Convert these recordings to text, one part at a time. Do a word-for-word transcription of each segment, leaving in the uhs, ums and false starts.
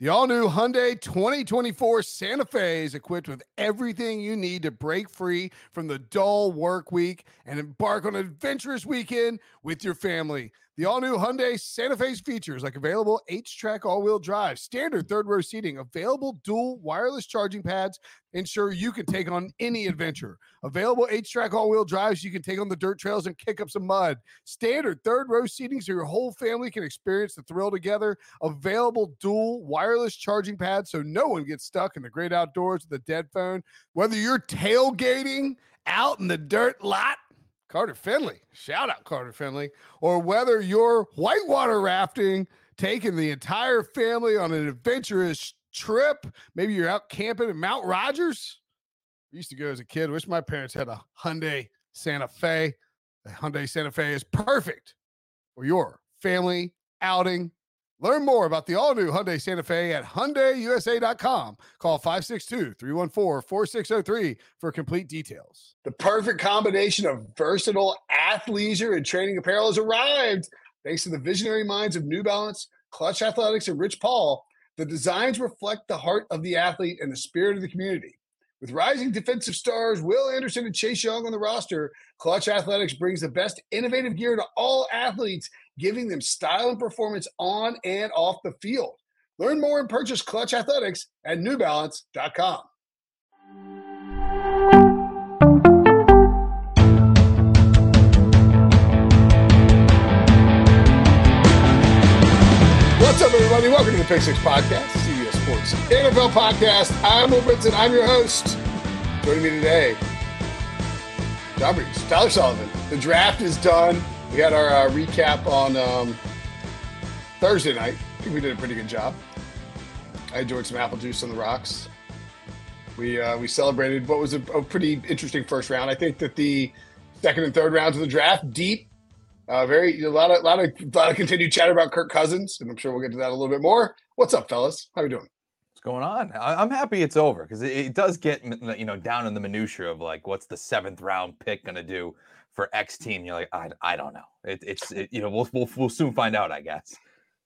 The all-new Hyundai twenty twenty-four Santa Fe is equipped with everything you need to break free from the dull work week and embark on an adventurous weekend with your family. The all-new Hyundai Santa Fe's features like available H-Track all-wheel drive, standard third-row seating, available dual wireless charging pads, ensure you can take on any adventure. Available H-Track all-wheel drives so you can take on the dirt trails and kick up some mud. Standard third-row seating so your whole family can experience the thrill together. Available dual wireless charging pads so no one gets stuck in the great outdoors with a dead phone. Whether you're tailgating out in the dirt lot, Carter Finley, shout out Carter Finley, or whether you're whitewater rafting, taking the entire family on an adventurous trip, maybe you're out camping in Mount Rogers. I used to go as a kid. Wish my parents had a Hyundai Santa Fe. The Hyundai Santa Fe is perfect for your family outing. Learn more about the all-new Hyundai Santa Fe at Hyundai U S A dot com. Call five six two, three one four, four six zero three for complete details. The perfect combination of versatile athleisure and training apparel has arrived. Thanks to the visionary minds of New Balance, Clutch Athletics, and Rich Paul, the designs reflect the heart of the athlete and the spirit of the community. With rising defensive stars Will Anderson and Chase Young on the roster, Clutch Athletics brings the best innovative gear to all athletes, giving them style and performance on and off the field. Learn more and purchase Clutch Athletics at New Balance dot com. What's up, everybody? Welcome to the Pick Six Podcast, C B S Sports N F L Podcast. I'm Will Brinson. I'm your host. Joining me today, John Breeze, Tyler Sullivan. The draft is done. We had our uh, recap on um, Thursday night. I think we did a pretty good job. I enjoyed some apple juice on the rocks. We uh, we celebrated what was a, a pretty interesting first round. I think that the second and third rounds of the draft, deep, uh, very a lot of lot of a lot of continued chatter about Kirk Cousins, and I'm sure we'll get to that a little bit more. What's up, fellas? How are you doing? What's going on? I, I'm happy it's over because it, it does get you know down in the minutia of like what's the seventh round pick going to do for X team. You're like, I, I don't know. It, it's it, you know we'll, we'll we'll soon find out, I guess.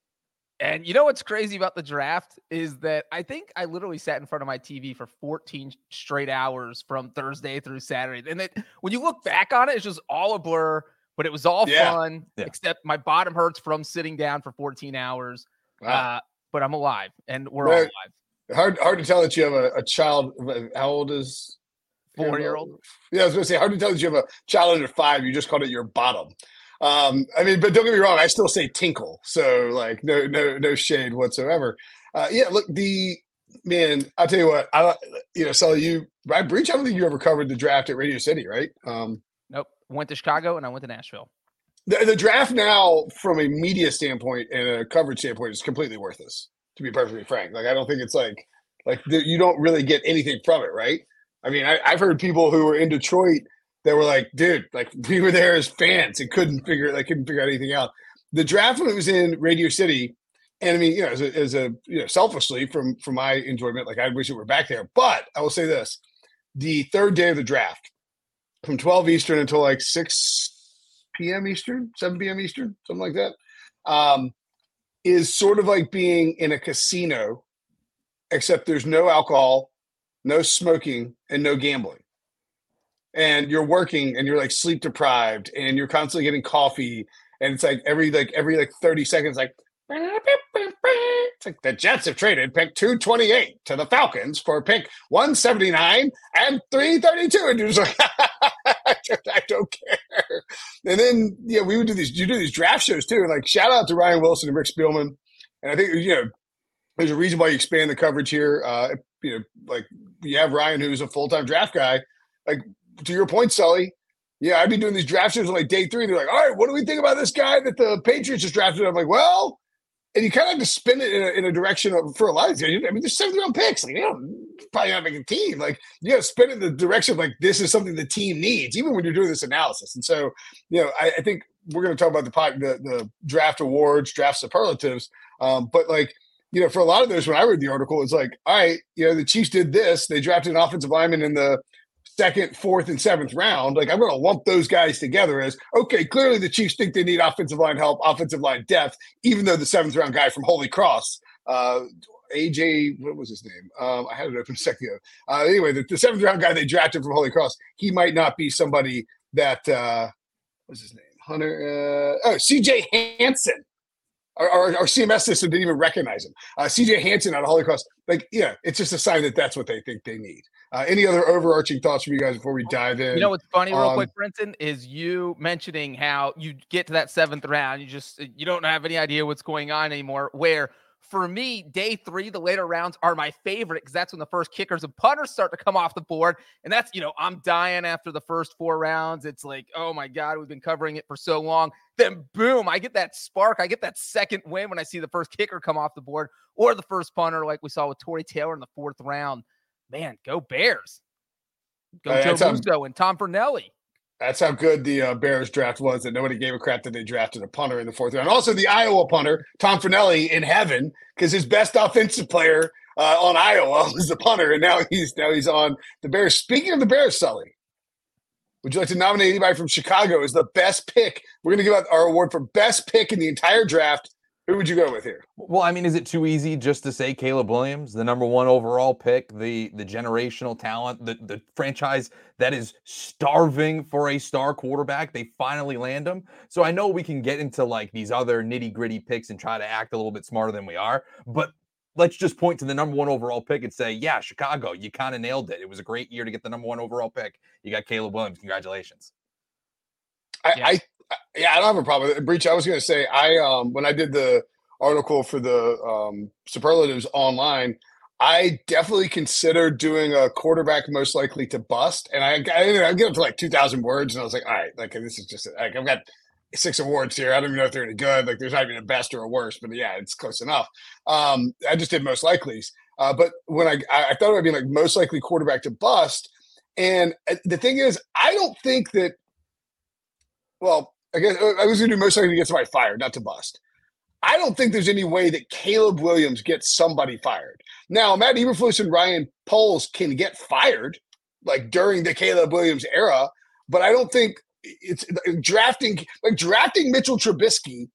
And you know what's crazy about the draft is that I think I literally sat in front of my T V for fourteen straight hours from Thursday through Saturday. And that when you look back on it, it's just all a blur, but it was all yeah. fun, yeah. except my bottom hurts from sitting down for fourteen hours. Wow. Uh, but I'm alive, and we're all alive. Hard, hard to tell that you have a, a child. How old is four-year-old? Yeah, I was going to say, hard to tell that you have a child under five. You just called it your bottom. Um, I mean, but don't get me wrong. I still say tinkle. So like, no, no, no shade whatsoever. Uh, yeah, look, the man. I'll tell you what. I, you know, so you, Ryan Breach. I don't think you ever covered the draft at Radio City, right? Um, nope. Went to Chicago and I went to Nashville. The, the draft now, from a media standpoint and a coverage standpoint, is completely worthless. To be perfectly frank, like I don't think it's like like the, you don't really get anything from it, right? I mean, I, I've heard people who were in Detroit that were like, dude, like we were there as fans and couldn't figure, like couldn't figure anything out. The draft when it was in Radio City, and I mean, you know, as a, as a you know, selfishly from from my enjoyment, like I wish it were back there. But I will say this: the third day of the draft, from twelve Eastern until like six p.m. Eastern, seven p.m. Eastern, something like that. Um, is sort of like being in a casino, except there's no alcohol, no smoking, and no gambling. And you're working and you're like sleep deprived and you're constantly getting coffee. And it's like every like every like thirty seconds, like it's like the Jets have traded pick two twenty-eight to the Falcons for pick one seventy-nine and three thirty-two. And you're just like, I don't care. And then, yeah, we would do these, you do these draft shows too. And like, shout out to Ryan Wilson and Rick Spielman. And I think, you know, there's a reason why you expand the coverage here. Uh, you know, like you have Ryan, who's a full-time draft guy. Like, to your point, Sully, yeah, I'd be doing these draft shows on like day three. They're like, all right, what do we think about this guy that the Patriots just drafted? I'm like, well, and you kind of have to spin it in a, in a direction of, for a lot of guys. I mean, there's seventh round picks. Like, you know, probably not making a team. Like, you got to spin it in the direction of like, this is something the team needs, even when you're doing this analysis. And so, you know, I, I think we're going to talk about the, the the draft awards, draft superlatives. Um, but like, you know, for a lot of those, when I read the article, it's like, all right, you know, the Chiefs did this. They drafted an offensive lineman in the second, fourth, and seventh round. Like, I'm going to lump those guys together as, okay, clearly the Chiefs think they need offensive line help, offensive line depth, even though the seventh round guy from Holy Cross uh, A J, what was his name? Um, I had it open a second ago. Uh, anyway, the, the seventh round guy they drafted from Holy Cross, he might not be somebody that, uh, what's his name? Hunter, uh, oh, C J Hansen. Our, our, our C M S system didn't even recognize him. Uh, C J Hansen out of Holy Cross. Like, yeah, it's just a sign that that's what they think they need. Uh, any other overarching thoughts from you guys before we dive in? You know what's funny, real um, quick, Brenton, is you mentioning how you get to that seventh round, you just you don't have any idea what's going on anymore. Where for me, day three, the later rounds are my favorite because that's when the first kickers and punters start to come off the board, and that's you know I'm dying after the first four rounds. It's like, oh my god, we've been covering it for so long. Then boom, I get that spark, I get that second win when I see the first kicker come off the board or the first punter, like we saw with Torrey Taylor in the fourth round. Man, go Bears. Go Uh, Joe that's how- Russo and Tom Fernelli. That's how good the uh, Bears draft was, that nobody gave a crap that they drafted a punter in the fourth round. Also, the Iowa punter, Tom Fernelli, in heaven, because his best offensive player uh, on Iowa was the punter, and now he's now he's on the Bears. Speaking of the Bears, Sully, would you like to nominate anybody from Chicago as the best pick? We're going to give out our award for best pick in the entire draft. Who would you go with here? Well, I mean, is it too easy just to say Caleb Williams, the number one overall pick, the the generational talent, the, the franchise that is starving for a star quarterback? They finally land him. So I know we can get into like these other nitty gritty picks and try to act a little bit smarter than we are, but let's just point to the number one overall pick and say, yeah, Chicago, you kind of nailed it. It was a great year to get the number one overall pick. You got Caleb Williams. Congratulations. I, Yeah. I yeah, I don't have a problem with it. Breach, I was going to say, I um when I did the article for the um, superlatives online, I definitely considered doing a quarterback most likely to bust, and I I, I get up to like two thousand words, and I was like, all right, like this is just like I've got six awards here. I don't even know if they're any good. Like there's not even a best or a worst, but yeah, it's close enough. Um, I just did most likelies, uh, but when I I thought it would be like most likely quarterback to bust, and the thing is, I don't think that. Well, I guess I was going to do most likely to get somebody fired, not to bust. I don't think there's any way that Caleb Williams gets somebody fired. Now, Matt Eberflus and Ryan Poles can get fired, like during the Caleb Williams era, but I don't think it's drafting like drafting Mitchell Trubisky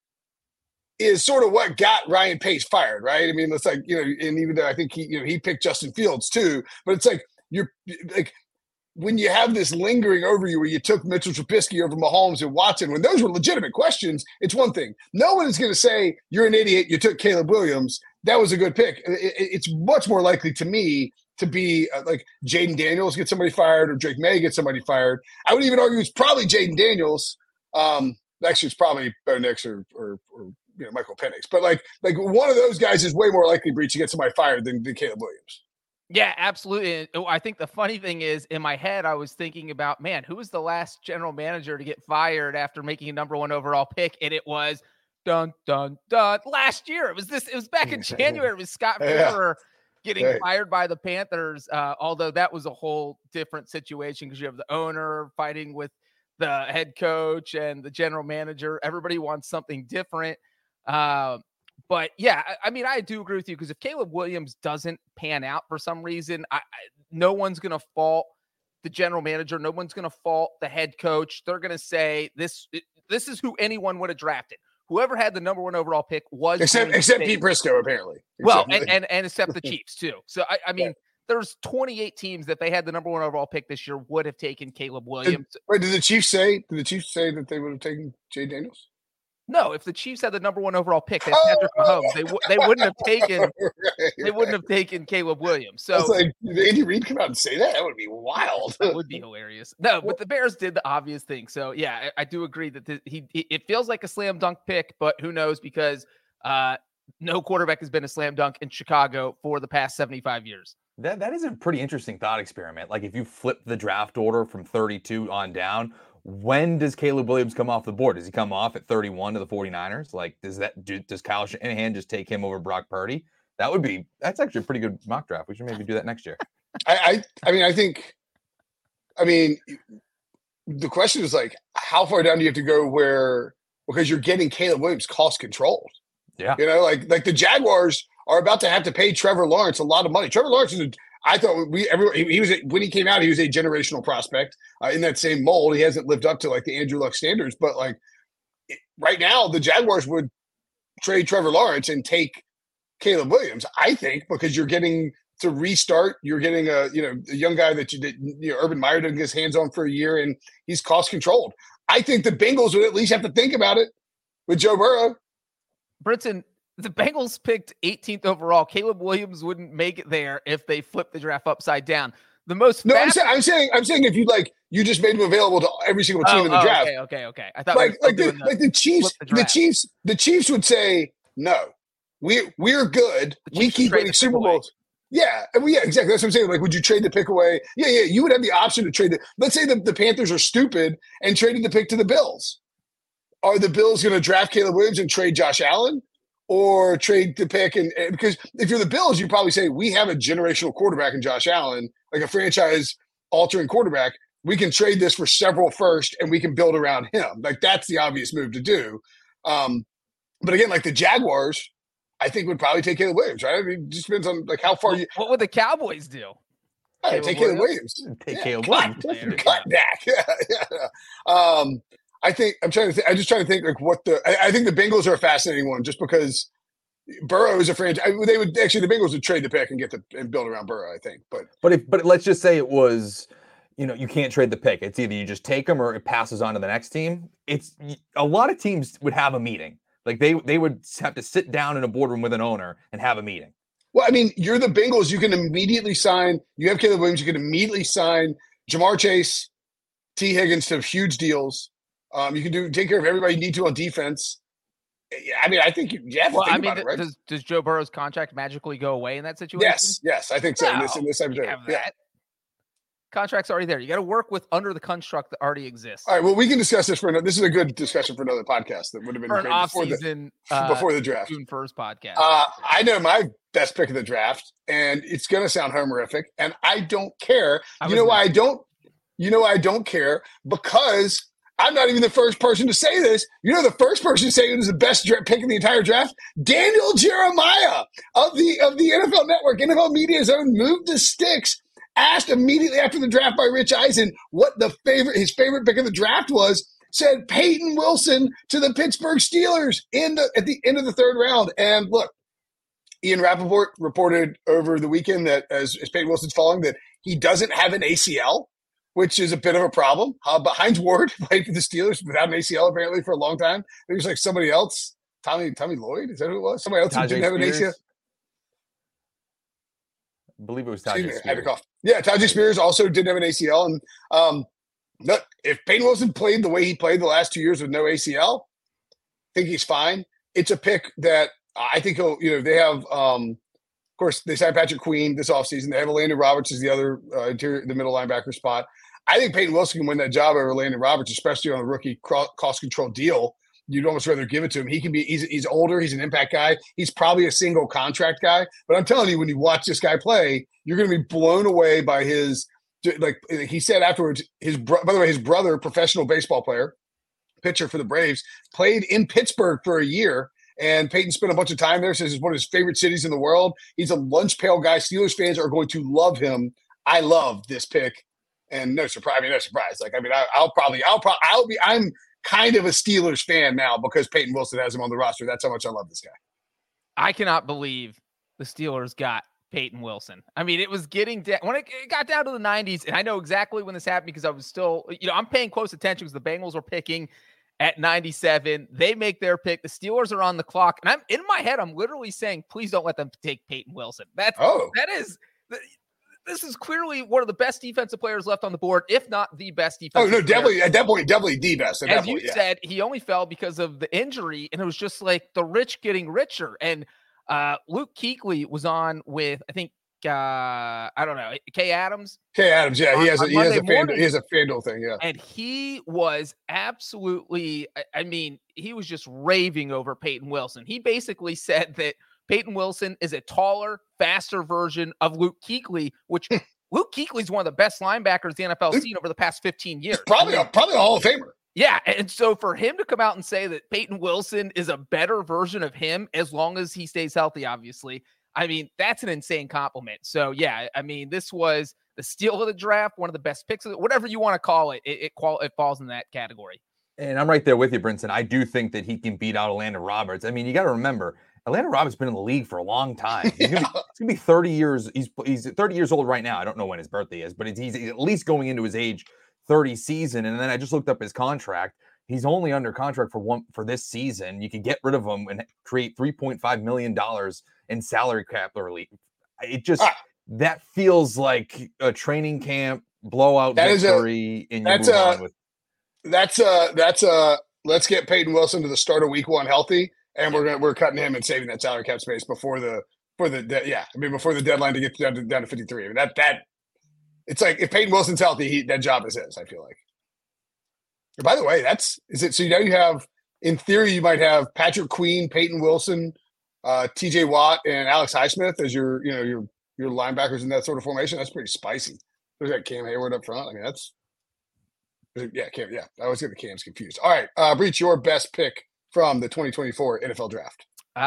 is sort of what got Ryan Pace fired, right? I mean, it's like, you know, and even though I think he, you know, he picked Justin Fields too, but it's like you're like. When you have this lingering over you where you took Mitchell Trubisky over Mahomes and Watson, when those were legitimate questions, it's one thing. No one is going to say, you're an idiot, you took Caleb Williams. That was a good pick. It's much more likely to me to be uh, like Jaden Daniels get somebody fired or Drake May get somebody fired. I would even argue it's probably Jaden Daniels. Um, actually, it's probably Bo Nix or, or, or you know, Michael Penix. But like, like one of those guys is way more likely, Breach, to get somebody fired than, than Caleb Williams. Yeah, absolutely. And I think the funny thing is, in my head, I was thinking about, man, who was the last general manager to get fired after making a number one overall pick? And it was dun dun dun last year. It was this. It was back in January. It was Scott Yeah. Fitterer getting Right. fired by the Panthers. Uh, although that was a whole different situation because you have the owner fighting with the head coach and the general manager. Everybody wants something different. Um, But yeah, I, I mean, I do agree with you because if Caleb Williams doesn't pan out for some reason, I, I, no one's going to fault the general manager. No one's going to fault the head coach. They're going to say this. This is who anyone would have drafted. Whoever had the number one overall pick was Except going to except take- Pete Briscoe, apparently. Well, Except- and, and and except the Chiefs too. So I, I mean, Yeah. there's twenty-eight teams that they had the number one overall pick this year would have taken Caleb Williams. Wait, did the Chiefs say? Did the Chiefs say that they would have taken Jay Daniels? No, if the Chiefs had the number one overall pick, they had Patrick Mahomes. They w- they wouldn't have taken Right, they wouldn't have taken Caleb Williams. So I was like, did Andy Reid come out and say that? That would be wild. that would be hilarious. No, but the Bears did the obvious thing. So yeah, I, I do agree that the, he, he it feels like a slam dunk pick, but who knows because uh, no quarterback has been a slam dunk in Chicago for the past seventy-five years. That that is a pretty interesting thought experiment. Like if you flip the draft order from thirty-two on down, when does Caleb Williams come off the board? Does he come off at thirty-one to the 49ers? Like does that do, does Kyle Shanahan just take him over Brock Purdy? That would be that's actually a pretty good mock draft. We should maybe do that next year. I, I I mean, I think, I mean, the question is like, how far down do you have to go where, because you're getting Caleb Williams cost controlled. Yeah. You know, like, like the Jaguars are about to have to pay Trevor Lawrence a lot of money. Trevor Lawrence is, a, I thought we, everyone, he, he was, a, when he came out, he was a generational prospect uh, in that same mold. He hasn't lived up to like the Andrew Luck standards, but like right now, the Jaguars would trade Trevor Lawrence and take Caleb Williams. I think because you're getting to restart, you're getting a you know a young guy that you did. You know, Urban Meyer didn't get his hands on for a year, and he's cost controlled. I think the Bengals would at least have to think about it with Joe Burrow. Brinson, the Bengals picked eighteenth overall. Caleb Williams wouldn't make it there if they flipped the draft upside down. The most no, I'm, say, I'm saying I'm saying if you like you just made him available to every single team oh, in the oh, draft. Okay, okay, okay. I thought like we like the, the, like the Chiefs, the, the Chiefs, the Chiefs would say no. We we're good. We keep winning Super Bowls. Yeah, and we, yeah, exactly. That's what I'm saying. Like, would you trade the pick away? Yeah, yeah. You would have the option to trade the. Let's say the, the Panthers are stupid and traded the pick to the Bills. Are the Bills going to draft Caleb Williams and trade Josh Allen, or trade the pick? And, and because if you're the Bills, you probably say we have a generational quarterback in Josh Allen, like a franchise-altering quarterback. We can trade this for several first, and we can build around him. Like that's the obvious move to do. Um, but again, like the Jaguars. I think would probably take Caleb Williams, right? I mean, it just depends on like how far what, you. What would the Cowboys do? Hey, take Caleb Williams. Take yeah, Caleb cut, Williams. Cut Dak. Yeah, yeah. Um, I think I'm trying to. Think, I'm just trying to think like what the. I, I think the Bengals are a fascinating one, just because Burrow is a franchise. They would actually the Bengals would trade the pick and get the and build around Burrow. I think, but but if but let's just say it was. You know, you can't trade the pick. It's either you just take them or it passes on to the next team. It's a lot of teams would have a meeting. Like they they would have to sit down in a boardroom with an owner and have a meeting. Well, I mean, you're the Bengals. You can immediately sign. You have Caleb Williams. You can immediately sign Jamar Chase, T. Higgins to huge deals. Um, you can do take care of everybody you need to on defense. Yeah, I mean, I think you, you have to well, think I mean, about it, right? Does does Joe Burrow's contract magically go away in that situation? Yes, yes, I think so. No, in this, in this type of have yeah. that. Contract's already there. You got to work with under the construct that already exists. All right. Well, we can discuss this for another. This is a good discussion for another podcast. That would have been for an great off before season the, uh, before the draft. June first podcast. Uh, I know my best pick of the draft, and it's going to sound homerific, and I don't care. I You know why I don't? You know why I don't care? Because I'm not even the first person to say this. You know, the first person to say it was the best dra- pick in the entire draft, Daniel Jeremiah of the of the N F L Network, N F L Media's own Move the Sticks. Asked immediately after the draft by Rich Eisen what the favorite his favorite pick of the draft was, said Peyton Wilson to the Pittsburgh Steelers in the at the end of the third round. And look, Ian Rappaport reported over the weekend that as, as Peyton Wilson's falling, that he doesn't have an A C L, which is a bit of a problem. Uh, but Hines Ward played for the Steelers without an A C L apparently for a long time. It was like somebody else, Tommy Tommy Lloyd, is that who it was? Somebody else who didn't have an A C L. I believe it was Tajay Spears. I had to cough. Yeah, Tajay Spears also didn't have an A C L. And um, look, if Peyton Wilson played the way he played the last two years with no A C L, I think he's fine. It's a pick that I think he'll, you know, they have, um, of course, they signed Patrick Queen this offseason. They have Landon Roberts as the other uh, interior, the middle linebacker spot. I think Peyton Wilson can win that job over Landon Roberts, especially on a rookie cost control deal. You'd almost rather give it to him. He can be, he's, he's older. He's an impact guy. He's probably a single contract guy. But I'm telling you, when you watch this guy play, you're going to be blown away by his, like he said afterwards, his, bro- by the way, his brother, professional baseball player, pitcher for the Braves, played in Pittsburgh for a year. And Peyton spent a bunch of time there. Says it's one of his favorite cities in the world. He's a lunch pail guy. Steelers fans are going to love him. I love this pick. And no surprise. I mean, no surprise. Like, I mean, I, I'll probably, I'll probably, I'll be, I'm, kind of a Steelers fan now because Peyton Wilson has him on the roster. That's how much I love this guy. I cannot believe the Steelers got Peyton Wilson. I mean, it was getting down when it, it got down to the nineties, and I know exactly when this happened because I was still, you know, I'm paying close attention because the Bengals were picking at ninety-seven. They make their pick. The Steelers are on the clock, and I'm in my head. I'm literally saying, please don't let them take Peyton Wilson. That's oh, that is. This is clearly one of the best defensive players left on the board, if not the best defensive. Oh no, player. definitely at that point, definitely the best. At As that you point, yeah. said, he only fell because of the injury, and it was just like the rich getting richer. And uh, Luke Kuechly was on with, I think, uh, I don't know, Kay Adams. Kay Adams, yeah, he has a, he has a fan, morning, he has a FanDuel thing, yeah. And he was absolutely, I, I mean, he was just raving over Peyton Wilson. He basically said that Peyton Wilson is a taller, faster version of Luke Kuechly, which Luke Kuechly's one of the best linebackers the N F L's seen over the past fifteen years. Probably a, probably a Hall of Famer. Yeah, and so for him to come out and say that Peyton Wilson is a better version of him, as long as he stays healthy, obviously, I mean, that's an insane compliment. So, yeah, I mean, this was the steal of the draft, one of the best picks, of it, whatever you want to call it, it, it, qual- it falls in that category. And I'm right there with you, Brinson. I do think that he can beat out Landon Roberts. I mean, you got to remember, Atlanta Robinson's been in the league for a long time. He's Yeah. gonna, be, he's gonna be thirty years. He's he's thirty years old right now. I don't know when his birthday is, but it's, he's at least going into his age thirty season. And then I just looked up his contract. He's only under contract for one for this season. You could get rid of him and create three point five million dollars in salary cap relief. It just ah. that feels like a training camp blowout that victory. A, and that's you move a on with that's a that's a let's get Peyton Wilson to the start of week one healthy. And we're gonna, we're cutting him and saving that salary cap space before the for the de- yeah I mean before the deadline to get down to, down to fifty-three. I mean that that it's like if Peyton Wilson's healthy, he, that job is his. I feel like. And by the way, that's is it. So now you have in theory you might have Patrick Queen, Peyton Wilson, uh, T J Watt, and Alex Highsmith as your you know your your linebackers in that sort of formation. That's pretty spicy. There's that Cam Hayward up front. I mean that's yeah Cam yeah I always get the Cams confused. All right, uh, Breach, your best pick from the twenty twenty-four N F L draft?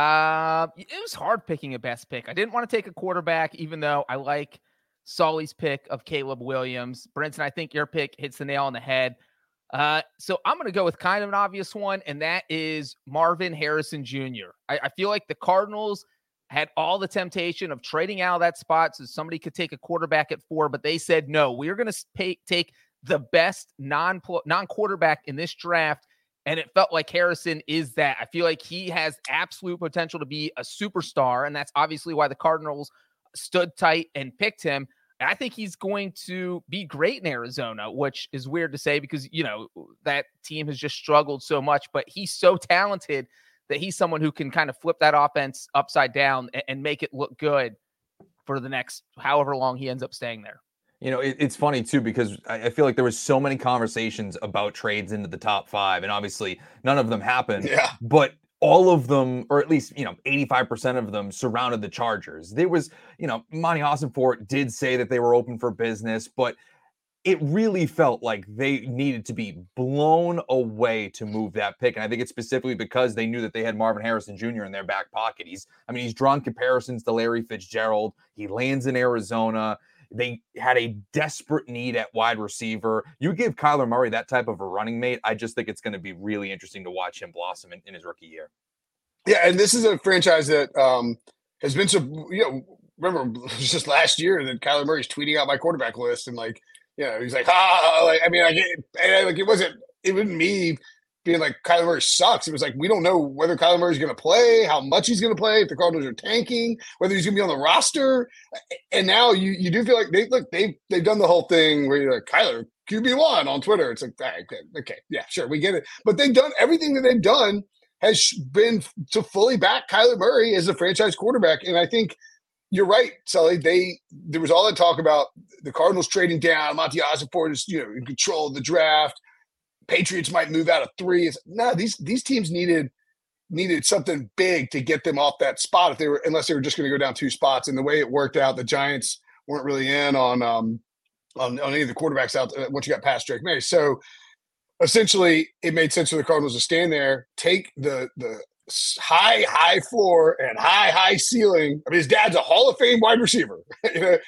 Uh, it was hard picking a best pick. I didn't want to take a quarterback, even though I like Sully's pick of Caleb Williams. Brinson, I think your pick hits the nail on the head. Uh, so I'm going to go with kind of an obvious one, and that is Marvin Harrison Junior I, I feel like the Cardinals had all the temptation of trading out of that spot so somebody could take a quarterback at four, but they said, no, we're going to take the best non non-quarterback in this draft. And it felt like Harrison is that. I feel like he has absolute potential to be a superstar. And that's obviously why the Cardinals stood tight and picked him. And I think he's going to be great in Arizona, which is weird to say because, you know, that team has just struggled so much. But he's so talented that he's someone who can kind of flip that offense upside down and, and make it look good for the next however long he ends up staying there. You know, it, it's funny, too, because I, I feel like there was so many conversations about trades into the top five, and obviously none of them happened. Yeah. But all of them, or at least, you know, eighty-five percent of them surrounded the Chargers. There was, you know, Monty Ossenfort did say that they were open for business, but it really felt like they needed to be blown away to move that pick. And I think it's specifically because they knew that they had Marvin Harrison Junior in their back pocket. He's, I mean, he's drawn comparisons to Larry Fitzgerald. He lands in Arizona. They had a desperate need at wide receiver. You give Kyler Murray that type of a running mate, I just think it's going to be really interesting to watch him blossom in, in his rookie year. Yeah, and this is a franchise that um, has been so, you know, remember, it was just last year that Kyler Murray's tweeting out my quarterback list and, like, you know, he's like, ah, like, I mean, like it, like, it wasn't, it wasn't me being like, Kyler Murray sucks. It was like, we don't know whether Kyler Murray's going to play, how much he's going to play, if the Cardinals are tanking, whether he's going to be on the roster. And now you you do feel like they look, they, they've done the whole thing where you're like, Kyler, Q B one on Twitter. It's like, right, okay, okay, yeah, sure, we get it. But they've done everything that they've done has been to fully back Kyler Murray as a franchise quarterback. And I think you're right, Sully. They there was all that talk about the Cardinals trading down. Monty Ossenfort is, you know, in control of the draft. Patriots might move out of three. It's, no, these these teams needed needed something big to get them off that spot if they were, unless they were just going to go down two spots. And the way it worked out, the Giants weren't really in on um on, on any of the quarterbacks out once you got past Drake May. So essentially, it made sense for the Cardinals to stand there, take the the high high floor and high high ceiling. I mean, his dad's a Hall of Fame wide receiver. You know,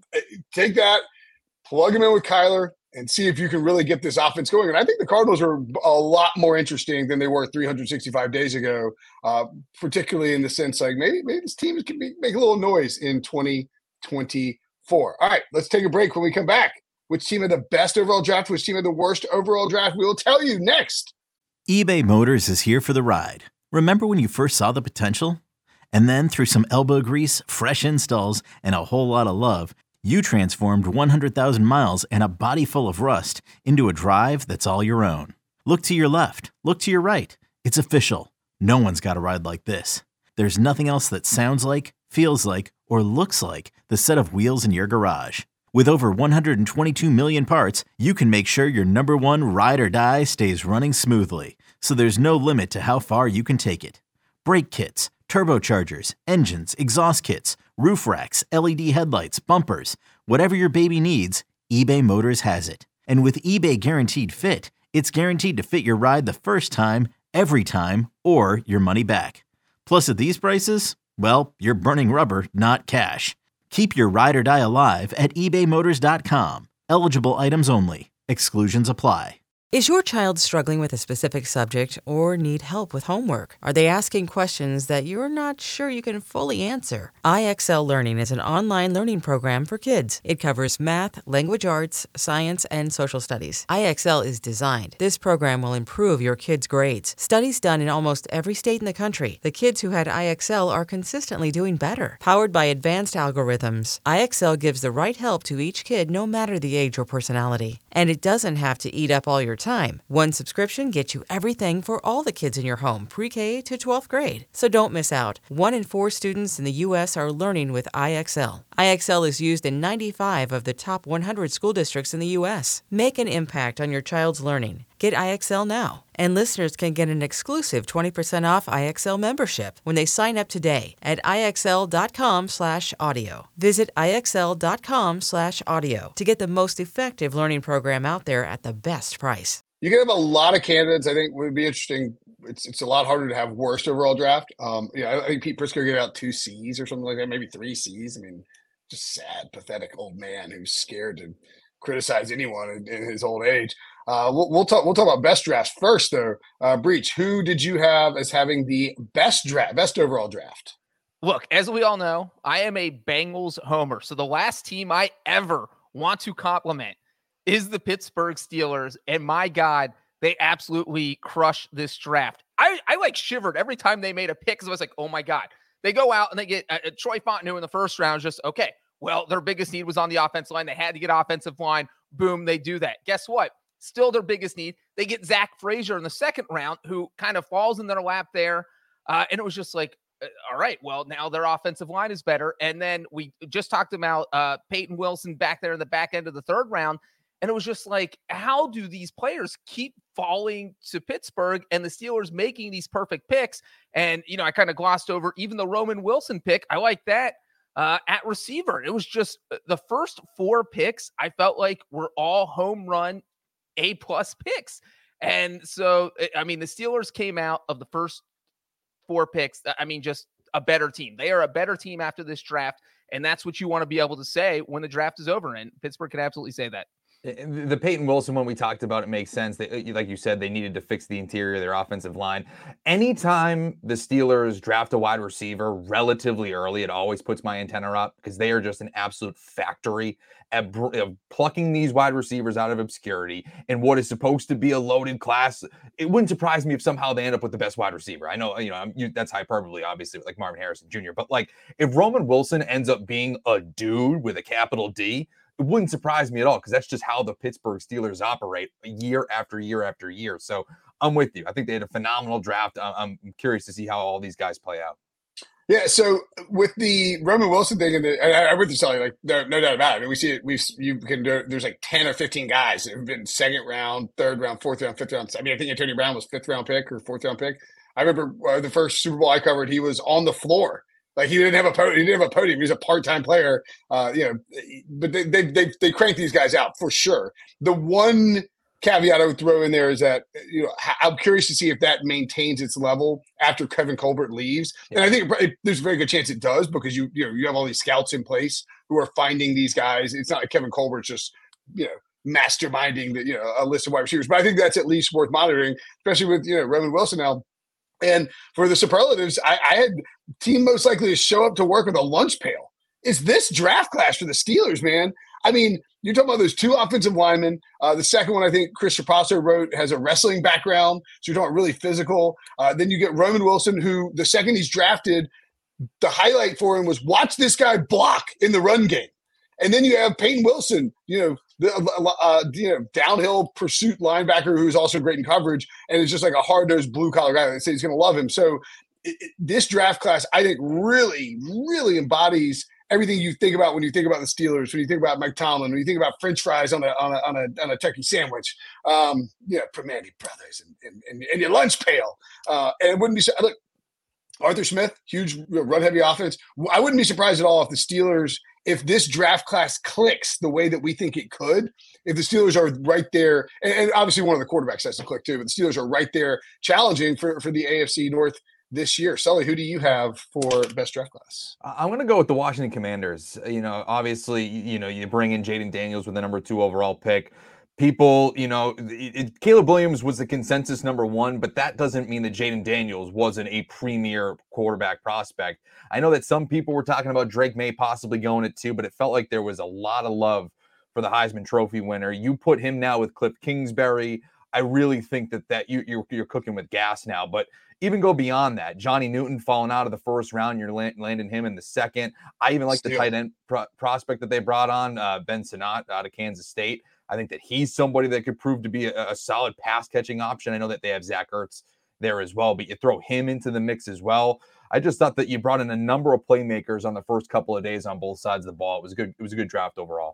take that, plug him in with Kyler, and see if you can really get this offense going. And I think the Cardinals are a lot more interesting than they were three hundred sixty-five days ago, uh, particularly in the sense like maybe maybe this team can be, make a little noise in twenty twenty-four. All right, let's take a break. When we come back, which team had the best overall draft, which team had the worst overall draft, we will tell you next. eBay Motors is here for the ride. Remember when you first saw the potential? And then through some elbow grease, fresh installs, and a whole lot of love, you transformed one hundred thousand miles and a body full of rust into a drive that's all your own. Look to your left. Look to your right. It's official. No one's got a ride like this. There's nothing else that sounds like, feels like, or looks like the set of wheels in your garage. With over one hundred twenty-two million parts, you can make sure your number one ride or die stays running smoothly. So there's no limit to how far you can take it. Brake kits, turbochargers, engines, exhaust kits, roof racks, L E D headlights, bumpers, whatever your baby needs, eBay Motors has it. And with eBay Guaranteed Fit, it's guaranteed to fit your ride the first time, every time, or your money back. Plus at these prices, well, you're burning rubber, not cash. Keep your ride or die alive at ebay motors dot com. Eligible items only. Exclusions apply. Is your child struggling with a specific subject or need help with homework? Are they asking questions that you're not sure you can fully answer? I X L Learning is an online learning program for kids. It covers math, language arts, science, and social studies. I X L is designed. This program will improve your kids' grades. Studies done in almost every state in the country. The kids who had I X L are consistently doing better. Powered by advanced algorithms, I X L gives the right help to each kid no matter the age or personality. And it doesn't have to eat up all your time. One subscription gets you everything for all the kids in your home, pre-K to twelfth grade. So don't miss out. One in four students in the U S are learning with I X L. I X L is used in ninety-five of the top one hundred school districts in the U S. Make an impact on your child's learning. Get I X L now. And listeners can get an exclusive twenty percent off I X L membership when they sign up today at IXL.com slash audio. Visit IXL.com slash audio to get the most effective learning program out there at the best price. You can have a lot of candidates. I think would be interesting. It's it's a lot harder to have worst overall draft. Um, yeah, I think Pete Prisco gave out two C's or something like that, maybe three C's. I mean, just sad, pathetic old man who's scared to criticize anyone in, in his old age. Uh, we'll, we'll talk. We'll talk about best drafts first, though. Uh, Breech, who did you have as having the best draft, best overall draft? Look, as we all know, I am a Bengals homer. So the last team I ever want to compliment is the Pittsburgh Steelers. And my God, they absolutely crushed this draft. I, I like shivered every time they made a pick because I was like, oh my God. They go out and they get uh, Troy Fontenot in the first round. Just, okay, well, their biggest need was on the offensive line. They had to get offensive line. Boom, they do that. Guess what? Still their biggest need. They get Zach Frazier in the second round, who kind of falls in their lap there. Uh, and it was just like, all right, well, now their offensive line is better. And then we just talked about uh, Peyton Wilson back there in the back end of the third round. And it was just like, how do these players keep falling to Pittsburgh and the Steelers making these perfect picks? And, you know, I kind of glossed over even the Roman Wilson pick. I like that uh, at receiver. It was just the first four picks I felt like were all home run A-plus picks. And so, I mean, the Steelers came out of the first four picks. I mean, just a better team. They are a better team after this draft. And that's what you want to be able to say when the draft is over. And Pittsburgh can absolutely say that. The Peyton Wilson one we talked about, it makes sense. They, like you said, they needed to fix the interior of their offensive line. Anytime the Steelers draft a wide receiver relatively early, it always puts my antenna up because they are just an absolute factory at br- of plucking these wide receivers out of obscurity in what is supposed to be a loaded class. It wouldn't surprise me if somehow they end up with the best wide receiver. I know, you know, I'm, you, that's hyperbole, obviously, like Marvin Harrison Junior But like, if Roman Wilson ends up being a dude with a capital D, it wouldn't surprise me at all because that's just how the Pittsburgh Steelers operate year after year after year. So I'm with you. I think they had a phenomenal draft. I'm curious to see how all these guys play out. Yeah. So with the Roman Wilson thing, and, the, and I, I would tell you, like, no, no doubt about it. I mean, we see it. We you can do. There's like ten or fifteen guys that have been second round, third round, fourth round, fifth round. I mean, I think Antonio Brown was fifth round pick or fourth round pick. I remember uh, the first Super Bowl I covered. He was on the floor. Like he didn't have a podium. He didn't have a podium. He was a part-time player. Uh, you know, but they they they they crank these guys out for sure. The one caveat I would throw in there is that, you know, I'm curious to see if that maintains its level after Kevin Colbert leaves. Yeah. And I think it, it, there's a very good chance it does because you you know you have all these scouts in place who are finding these guys. It's not like Kevin Colbert's just, you know, masterminding the, you know, a list of wide receivers. But I think that's at least worth monitoring, especially with, you know, Roman Wilson now. And for the superlatives, I, I had team most likely to show up to work with a lunch pail. It's this draft class for the Steelers, man. I mean, you're talking about those two offensive linemen. Uh, the second one, I think Chris Trapasso wrote, has a wrestling background. So you're talking really physical. Uh, then you get Roman Wilson, who the second he's drafted, the highlight for him was watch this guy block in the run game. And then you have Peyton Wilson, you know, the uh, you know, downhill pursuit linebacker who's also great in coverage, and it's just like a hard-nosed blue-collar guy that says he's going to love him. So it, it, this draft class, I think, really, really embodies everything you think about when you think about the Steelers, when you think about Mike Tomlin, when you think about French fries on a on a on a, on a turkey sandwich, um, you know, Primanti Brothers and, and, and, and your lunch pail. Uh, and it wouldn't be – look, Arthur Smith, huge run-heavy offense. I wouldn't be surprised at all if the Steelers – if this draft class clicks the way that we think it could, if the Steelers are right there, and, and obviously one of the quarterbacks has to click too, but the Steelers are right there challenging for, for the A F C North this year. Sully, who do you have for best draft class? I'm going to go with the Washington Commanders. You know, obviously, you know, you bring in Jaden Daniels with the number two overall pick. people, you know, it, it, Caleb Williams was the consensus number one, but that doesn't mean that Jaden Daniels wasn't a premier quarterback prospect. I know that some people were talking about Drake May possibly going at two, but it felt like there was a lot of love for the Heisman Trophy winner. You put him now with Cliff Kingsbury. I really think that that you, you're, you're cooking with gas now, but even go beyond that. Johnny Newton falling out of the first round, you're land, landing him in the second. I even like Still. the tight end pro- prospect that they brought on, uh, Ben Sinnott out of Kansas State. I think that he's somebody that could prove to be a, a solid pass-catching option. I know that they have Zach Ertz there as well, but you throw him into the mix as well. I just thought that you brought in a number of playmakers on the first couple of days on both sides of the ball. It was a good, it was a good draft overall.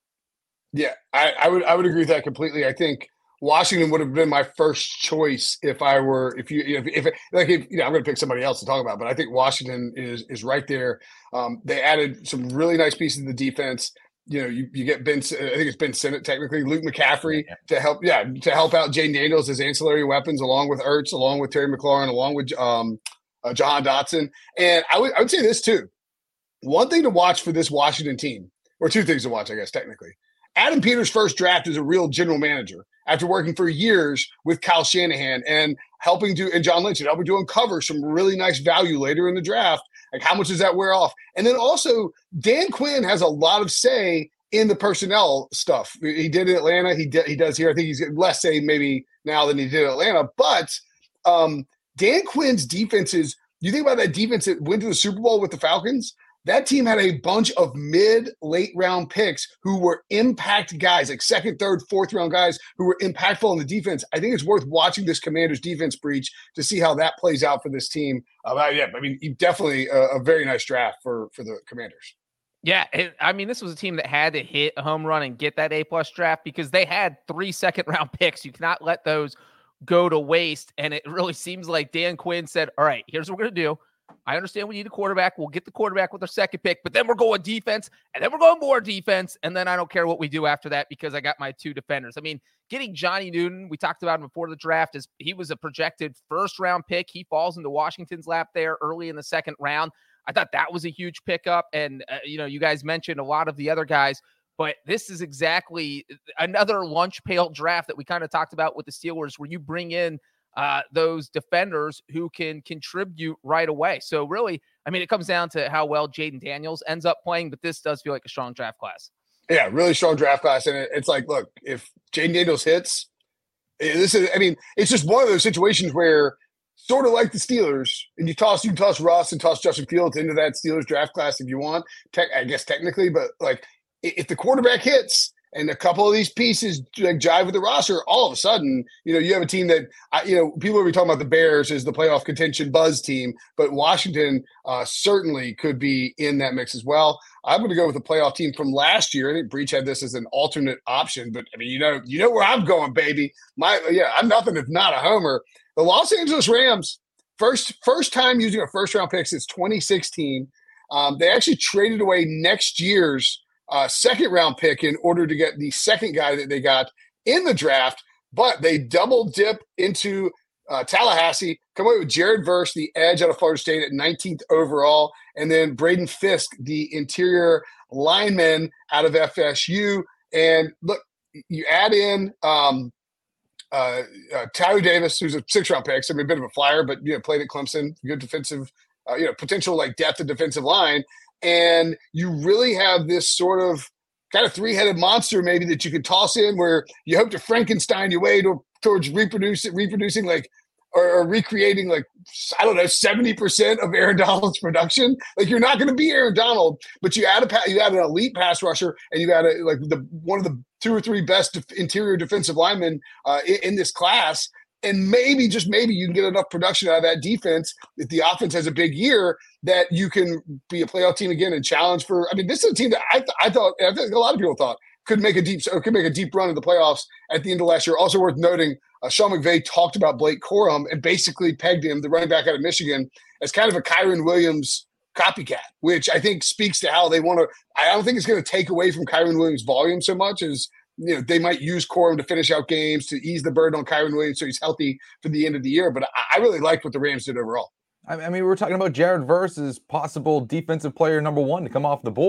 Yeah, I, I would I would agree with that completely. I think Washington would have been my first choice if I were if you if, if like if, you know I'm going to pick somebody else to talk about, but I think Washington is is right there. Um, they added some really nice pieces to the defense. You know, you, you get Ben. I think it's Ben Sinnott technically, Luke McCaffrey yeah. to help. Yeah, to help out Jaden Daniels as ancillary weapons, along with Ertz, along with Terry McLaurin, along with um, uh, Jahan Dotson. And I would I would say this too. One thing to watch for this Washington team, or two things to watch, I guess technically. Adam Peters' first draft as a real general manager after working for years with Kyle Shanahan and helping to, and John Lynch, and helping to uncover some really nice value later in the draft. Like, how much does that wear off? And then also, Dan Quinn has a lot of say in the personnel stuff. He did in Atlanta. He did, he does here. I think he's less say maybe now than he did in Atlanta. But um, Dan Quinn's defenses, you think about that defense that went to the Super Bowl with the Falcons? That team had a bunch of mid, late round picks who were impact guys, like second, third, fourth round guys who were impactful on the defense. I think it's worth watching this Commanders defense breach to see how that plays out for this team. Uh, yeah, I mean, definitely a, a very nice draft for, for the Commanders. Yeah, it, I mean, this was a team that had to hit a home run and get that A-plus draft because they had three second-round picks. You cannot let those go to waste, and it really seems like Dan Quinn said, all right, here's what we're going to do. I understand we need a quarterback. We'll get the quarterback with our second pick, but then we're going defense, and then we're going more defense, and then I don't care what we do after that because I got my two defenders. I mean, getting Johnny Newton, we talked about him before the draft, is he was a projected first-round pick. He falls into Washington's lap there early in the second round. I thought that was a huge pickup, and, uh, you know, you guys mentioned a lot of the other guys, but this is exactly another lunch pail draft that we kind of talked about with the Steelers where you bring in uh, those defenders who can contribute right away. So really, I mean, it comes down to how well Jaden Daniels ends up playing, but this does feel like a strong draft class. Yeah, really strong draft class. And it's like, look, if Jaden Daniels hits, this is, I mean, it's just one of those situations where sort of like the Steelers, and you toss, you can toss Russ and toss Justin Fields into that Steelers draft class if you want, Te- I guess technically, but like if the quarterback hits, and a couple of these pieces like jive with the roster, all of a sudden, you know, you have a team that, you know, people will be talking about the Bears as the playoff contention buzz team, but Washington uh, certainly could be in that mix as well. I'm going to go with the playoff team from last year. I think Breach had this as an alternate option, but I mean, you know, you know where I'm going, baby. My, yeah, I'm nothing if not a homer. The Los Angeles Rams, first first time using a first round pick since twenty sixteen. Um, they actually traded away next year's Uh, second round pick in order to get the second guy that they got in the draft, but they double dip into uh, Tallahassee, come away with Jared Verse, the edge out of Florida State at nineteenth overall, and then Braden Fisk, the interior lineman out of F S U. And look, you add in um, uh, uh, Tyler Davis, who's a six round pick, so I mean, a bit of a flyer, but you know, played at Clemson, good defensive, uh, you know, potential like depth of defensive line. And you really have this sort of kind of three-headed monster maybe that you could toss in where you hope to Frankenstein your way to, towards reproducing, reproducing like or, or recreating like, I don't know, seventy percent of Aaron Donald's production. Like you're not going to be Aaron Donald, but you add a you add an elite pass rusher and you got a, like the one of the two or three best def- interior defensive linemen uh, in, in this class. And maybe, just maybe, you can get enough production out of that defense if the offense has a big year that you can be a playoff team again and challenge for. I mean, this is a team that I, th- I thought, I think a lot of people thought could make a deep, or could make a deep run in the playoffs at the end of last year. Also worth noting, uh, Sean McVay talked about Blake Corum and basically pegged him, the running back out of Michigan, as kind of a Kyren Williams copycat, which I think speaks to how they want to. I don't think it's going to take away from Kyren Williams' volume so much as. You know, they might use Corum to finish out games to ease the burden on Kyren Williams so he's healthy for the end of the year. But I, I really liked what the Rams did overall. I mean, we were talking about Jared Verse as possible defensive player number one to come off the board.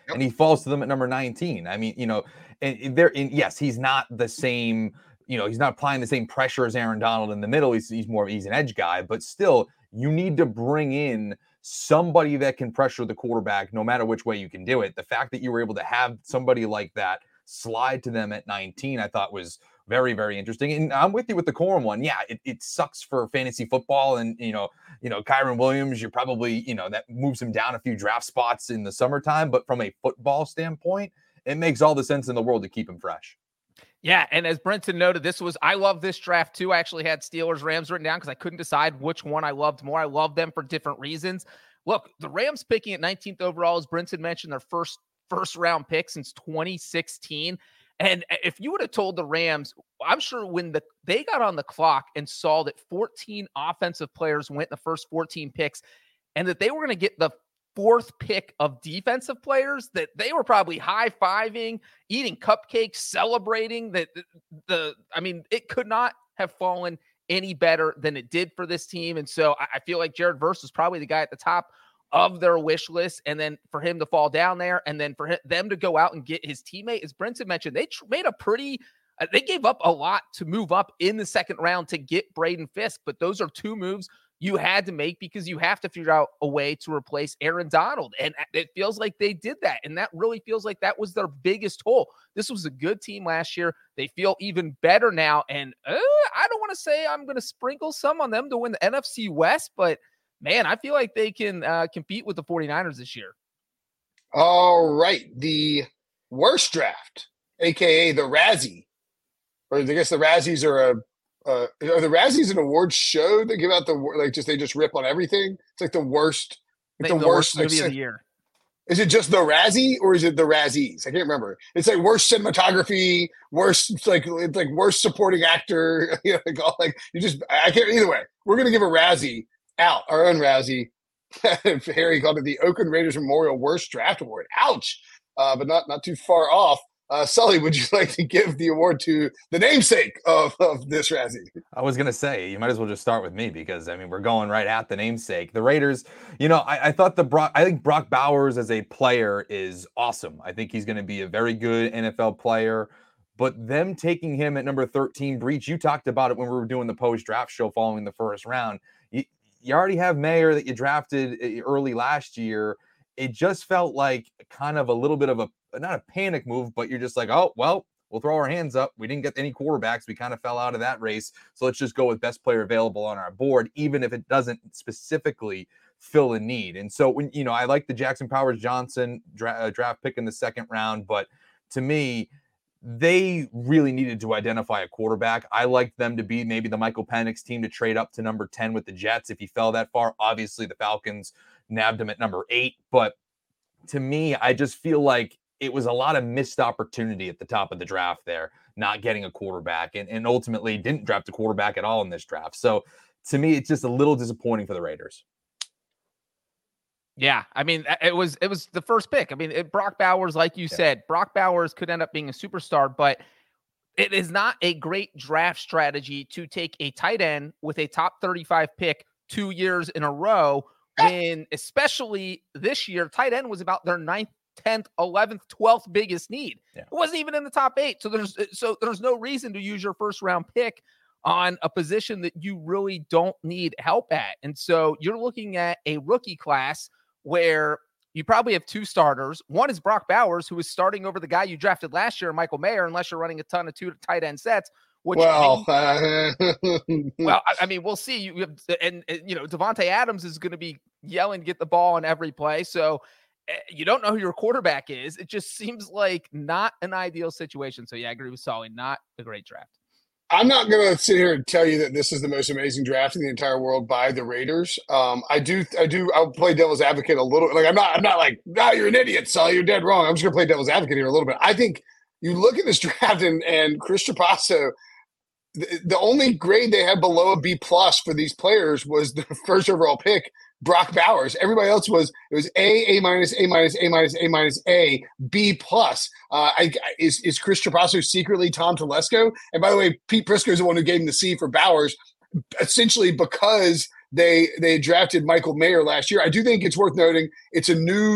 yep. and he falls to them at number nineteen. I mean, you know, and there, yes, he's not the same, you know, he's not applying the same pressure as Aaron Donald in the middle. He's, he's more, he's an edge guy, but still, you need to bring in somebody that can pressure the quarterback no matter which way you can do it. The fact that you were able to have somebody like that slide to them at nineteen, I thought was very, very interesting. And I'm with you with the Corum one. Yeah, it, it sucks for fantasy football. And, you know, you know, Kyron Williams, you're probably, you know, that moves him down a few draft spots in the summertime. But from a football standpoint, it makes all the sense in the world to keep him fresh. Yeah, and as Brenton noted, this was, I love this draft too. I actually had Steelers, Rams written down because I couldn't decide which one I loved more. I love them for different reasons. Look, the Rams picking at nineteenth overall, as Brenton mentioned, their first first round pick since twenty sixteen. And if you would have told the Rams, I'm sure when the they got on the clock and saw that fourteen offensive players went in the first fourteen picks and that they were going to get the fourth pick of defensive players, that they were probably high-fiving, eating cupcakes, celebrating that the, the I mean, it could not have fallen any better than it did for this team. And so I, I feel like Jared Verse is probably the guy at the top of their wish list. And then for him to fall down there and then for him, them to go out and get his teammate, as Brenton mentioned, they tr- made a pretty, uh, they gave up a lot to move up in the second round to get Braden Fisk. But those are two moves you had to make because you have to figure out a way to replace Aaron Donald. And it feels like they did that. And that really feels like that was their biggest hole. This was a good team last year. They feel even better now. And uh, I don't want to say I'm going to sprinkle some on them to win the N F C West, but man, I feel like they can uh, compete with the 49ers this year. All right. The worst draft, A K A the Razzie, or I guess the Razzies are a, Uh, are the Razzies an awards show that give out the like just they just rip on everything? It's like the worst, like the, the worst, worst movie like, of the year. Is it just the Razzie or is it the Razzies? I can't remember. It's like worst cinematography, worst it's like it's like worst supporting actor. You know, like, all, like you just I can't. Either way, we're gonna give a Razzie out, our own Razzie. Harry called it the Oakland Raiders Memorial Worst Draft Award. Ouch, uh, but not not too far off. Uh, Sully, would you like to give the award to the namesake of, of this Razzie? I was going to say, you might as well just start with me because, I mean, we're going right at the namesake. The Raiders, you know, I, I thought the Brock, I think Brock Bowers as a player is awesome. I think he's going to be a very good N F L player. But them taking him at number thirteen, Breach, you talked about it when we were doing the post-draft show following the first round. You, you already have Mayer that you drafted early last year. It just felt like kind of a little bit of a, not a panic move, but you're just like, oh, well, we'll throw our hands up. We didn't get any quarterbacks. We kind of fell out of that race. So let's just go with best player available on our board, even if it doesn't specifically fill a need. And so when, you know, I like the Jackson Powers Johnson dra- uh, draft pick in the second round, but to me, they really needed to identify a quarterback. I liked them to be maybe the Michael Penix team to trade up to number ten with the Jets if he fell that far. Obviously, the Falcons nabbed him at number eight. But to me, I just feel like it was a lot of missed opportunity at the top of the draft there, not getting a quarterback, and, and ultimately didn't draft a quarterback at all in this draft. So to me, it's just a little disappointing for the Raiders. Yeah, I mean, it was it was the first pick. I mean, it, Brock Bowers, like you yeah. said, Brock Bowers could end up being a superstar, but it is not a great draft strategy to take a tight end with a top thirty-five pick two years in a row when, especially this year, tight end was about their ninth, tenth, eleventh, twelfth biggest need. Yeah. It wasn't even in the top eight. So there's so there's no reason to use your first round pick on a position that you really don't need help at. And so you're looking at a rookie class where you probably have two starters. One is Brock Bowers, who is starting over the guy you drafted last year, Michael Mayer, unless you're running a ton of two tight end sets. Which well, maybe, well, I mean, we'll see. You have, and, and you know, Devontae Adams is going to be yelling, "Get the ball on every play." So uh, you don't know who your quarterback is. It just seems like not an ideal situation. So yeah, I agree with Solly. Not a great draft. I'm not going to sit here and tell you that this is the most amazing draft in the entire world by the Raiders. Um, I do, I do, I'll play devil's advocate a little. Like I'm not, I'm not like, no, you're an idiot, Sully, you're dead wrong. I'm just going to play devil's advocate here a little bit. I think you look at this draft and and Chris Trapasso, the, the only grade they had below a B plus for these players was the first overall pick, Brock Bowers. Everybody else was it was A, A minus, A minus, A minus, A minus, A, B plus. Uh, I, is is Chris Trapasso secretly Tom Telesco? And by the way, Pete Prisco is the one who gave him the C for Bowers, essentially because they they drafted Michael Mayer last year. I do think it's worth noting it's a new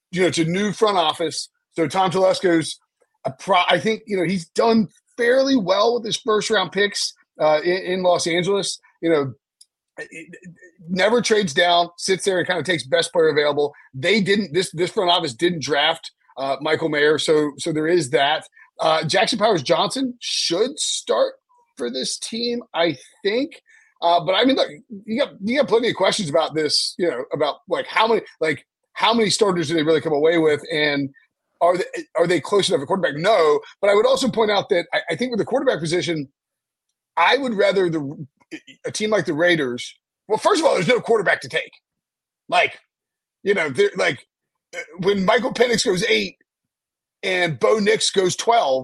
you know, it's a new front office. So Tom Telesco's, a pro, I think, you know, he's done fairly well with his first round picks uh, in, in Los Angeles. You know, it, it never trades down, sits there and kind of takes best player available. They didn't, this, this front office didn't draft uh, Michael Mayer. So, so there is that. Uh, Jackson Powers Johnson should start for this team, I think. Uh, but I mean, look, you got you got plenty of questions about this. You know, about like how many like how many starters do they really come away with, and are they are they close enough a quarterback? No. But I would also point out that I, I think with the quarterback position, I would rather the a team like the Raiders. Well, first of all, there's no quarterback to take. Like, you know, they're like when Michael Penix goes eight. And Bo Nix goes twelve,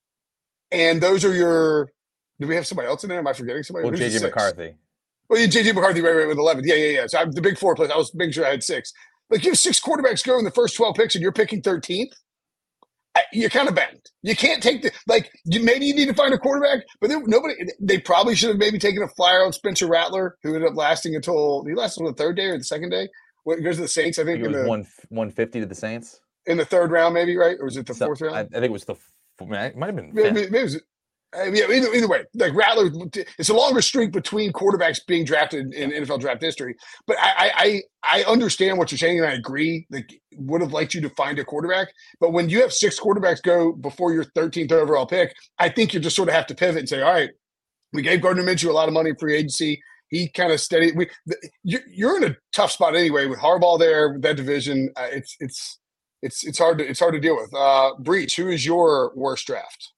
and those are your. Do we have somebody else in there? Am I forgetting somebody? Well, J J McCarthy. Well, yeah, J J McCarthy, right, right, with eleven. Yeah, yeah, yeah. So I'm the big four place. I was making sure I had six. Like you have six quarterbacks go in the first twelve picks, and you're picking thirteenth. You're kind of bent. You can't take the like. You, maybe you need to find a quarterback, but then nobody. They probably should have maybe taken a flyer on Spencer Rattler, who ended up lasting until he lasted on the third day or the second day. What goes to the Saints? I think, I think it was the, one one fifty to the Saints. In the third round, maybe, right? Or was it the so, fourth round? I, I think it was the it might have been maybe, maybe it was, uh, yeah, either, either way, like Rattler, it's a longer streak between quarterbacks being drafted in N F L draft history. But I, I, I understand what you're saying, and I agree. Like, would have liked you to find a quarterback, but when you have six quarterbacks go before your thirteenth overall pick, I think you just sort of have to pivot and say, all right, we gave Gardner Minshew a lot of money in free agency. He kind of steady. We, you're in a tough spot anyway with Harbaugh there, with that division. Uh, it's it's. It's it's hard to it's hard to deal with. Uh, Breach, who is your worst draft?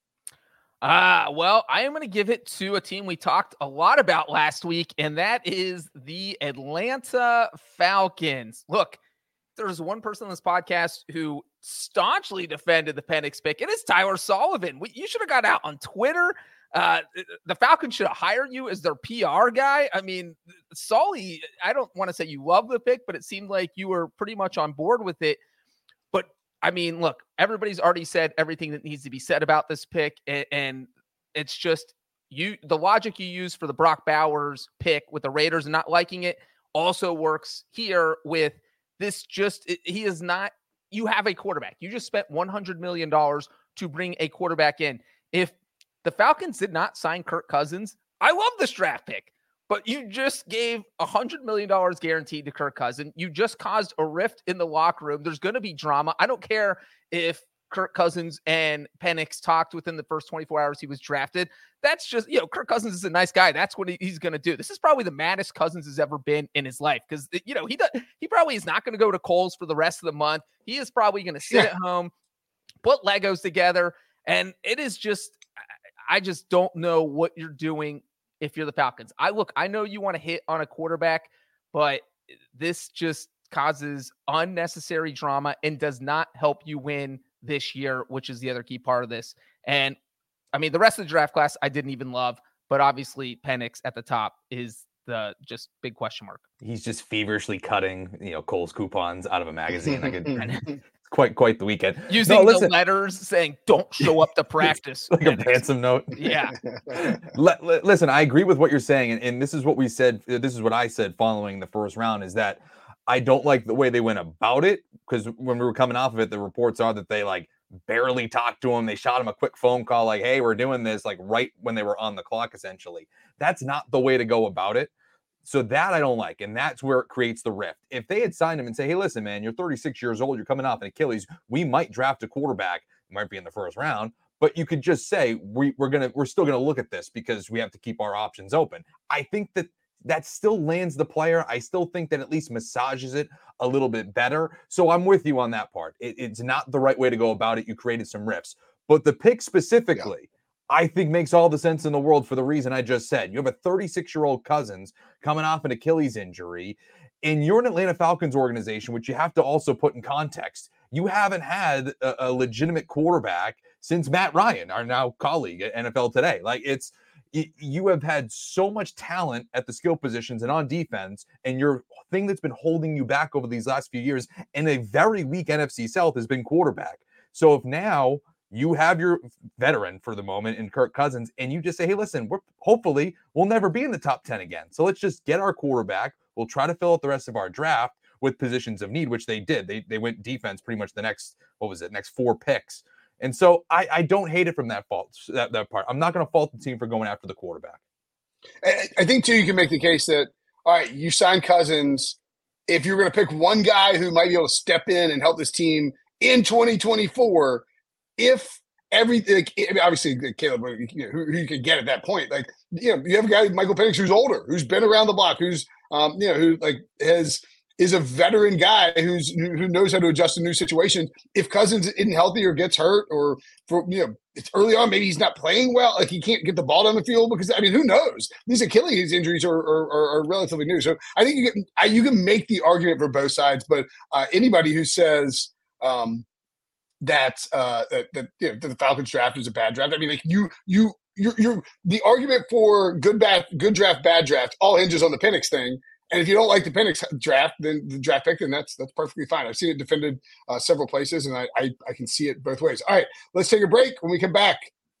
Uh, well, I am going to give it to a team we talked a lot about last week, and that is the Atlanta Falcons. Look, there's one person on this podcast who staunchly defended the Penix pick. It is Tyler Sullivan. We, you should have got out on Twitter. Uh, the Falcons should have hired you as their P R guy. I mean, Sully, I don't want to say you love the pick, but it seemed like you were pretty much on board with it. But I mean, look, everybody's already said everything that needs to be said about this pick. And, and it's just you, the logic you use for the Brock Bowers pick with the Raiders and not liking it also works here with this. Just, it, he is not, you have a quarterback. You just spent one hundred million dollars to bring a quarterback in. If the Falcons did not sign Kirk Cousins, I love this draft pick. But you just gave one hundred million dollars guaranteed to Kirk Cousins. You just caused a rift in the locker room. There's going to be drama. I don't care if Kirk Cousins and Penix talked within the first twenty-four hours he was drafted. That's just, you know, Kirk Cousins is a nice guy. That's what he, he's going to do. This is probably the maddest Cousins has ever been in his life because, you know, he does, he probably is not going to go to Kohl's for the rest of the month. He is probably going to sit yeah. at home, put Legos together. And it is just, I just don't know what you're doing if you're the Falcons. I look, I know you want to hit on a quarterback, but this just causes unnecessary drama and does not help you win this year, which is the other key part of this. And I mean, the rest of the draft class, I didn't even love, but obviously Penix at the top is the just big question mark. He's just feverishly cutting, you know, Kohl's coupons out of a magazine. I could quite, quite the weekend. Using no, the letters saying, don't show up to practice. Like a ransom note. Yeah. L- l- listen, I agree with what you're saying. And, and this is what we said. This is what I said following the first round is that I don't like the way they went about it. Because when we were coming off of it, the reports are that they like barely talked to him. They shot him a quick phone call like, hey, we're doing this, like right when they were on the clock, essentially. That's not the way to go about it. So that I don't like, and that's where it creates the rift. If they had signed him and say, hey, listen, man, you're thirty-six years old, you're coming off an Achilles, we might draft a quarterback, it might be in the first round, but you could just say, we, we're gonna, we're still gonna look at this because we have to keep our options open. I think that that still lands the player. I still think that at least massages it a little bit better. So I'm with you on that part. It, it's not the right way to go about it. You created some rifts, but the pick specifically, yeah. I think makes all the sense in the world for the reason I just said. You have a thirty-six-year-old Cousins coming off an Achilles injury, and you're an Atlanta Falcons organization, which you have to also put in context. You haven't had a, a legitimate quarterback since Matt Ryan, our now colleague at N F L Today. Like, it's you have had so much talent at the skill positions and on defense, and your thing that's been holding you back over these last few years in a very weak N F C South has been quarterback. So if now you have your veteran for the moment in Kirk Cousins, and you just say, hey, listen, we're hopefully we'll never be in the top ten again. So let's just get our quarterback. We'll try to fill out the rest of our draft. with positions of need, which they did. They they went defense pretty much the next, what was it, next four picks. And so I, I don't hate it from that fault, that, that part. I'm not going to fault the team for going after the quarterback. I, I think, too, you can make the case that, all right, you sign Cousins. If you're going to pick one guy who might be able to step in and help this team in twenty twenty-four, if everything, like, I mean, obviously, Caleb, you know, who, who you could get at that point, like, you know, you have a guy, Michael Penix, who's older, who's been around the block, who's, um, you know, who like has is a veteran guy who's who knows how to adjust to new situations. If Cousins isn't healthy or gets hurt, or for you know, it's early on, maybe he's not playing well, like he can't get the ball down the field because I mean, who knows? These Achilles injuries are are, are, are relatively new, so I think you can I, you can make the argument for both sides. But uh, anybody who says um, that uh, that, that, you know, that the Falcons draft is a bad draft, I mean, like you you you're, you're the argument for good bad good draft bad draft all hinges on the Penix thing. And if you don't like the Penix draft, then the draft pick, then that's that's perfectly fine. I've seen it defended uh, several places, and I, I I can see it both ways. All right, let's take a break. When we come back,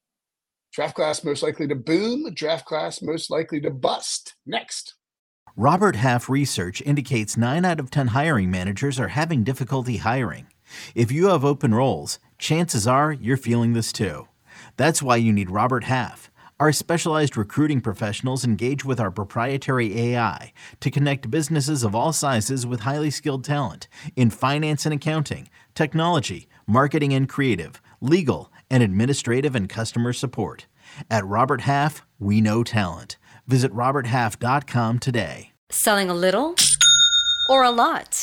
draft class most likely to boom, draft class most likely to bust. Next. Robert Half research indicates nine out of ten hiring managers are having difficulty hiring. If you have open roles, chances are you're feeling this too. That's why you need Robert Half. Our specialized recruiting professionals engage with our proprietary A I to connect businesses of all sizes with highly skilled talent in finance and accounting, technology, marketing and creative, legal, and administrative and customer support. At Robert Half, we know talent. Visit robert half dot com today. Selling a little or a lot?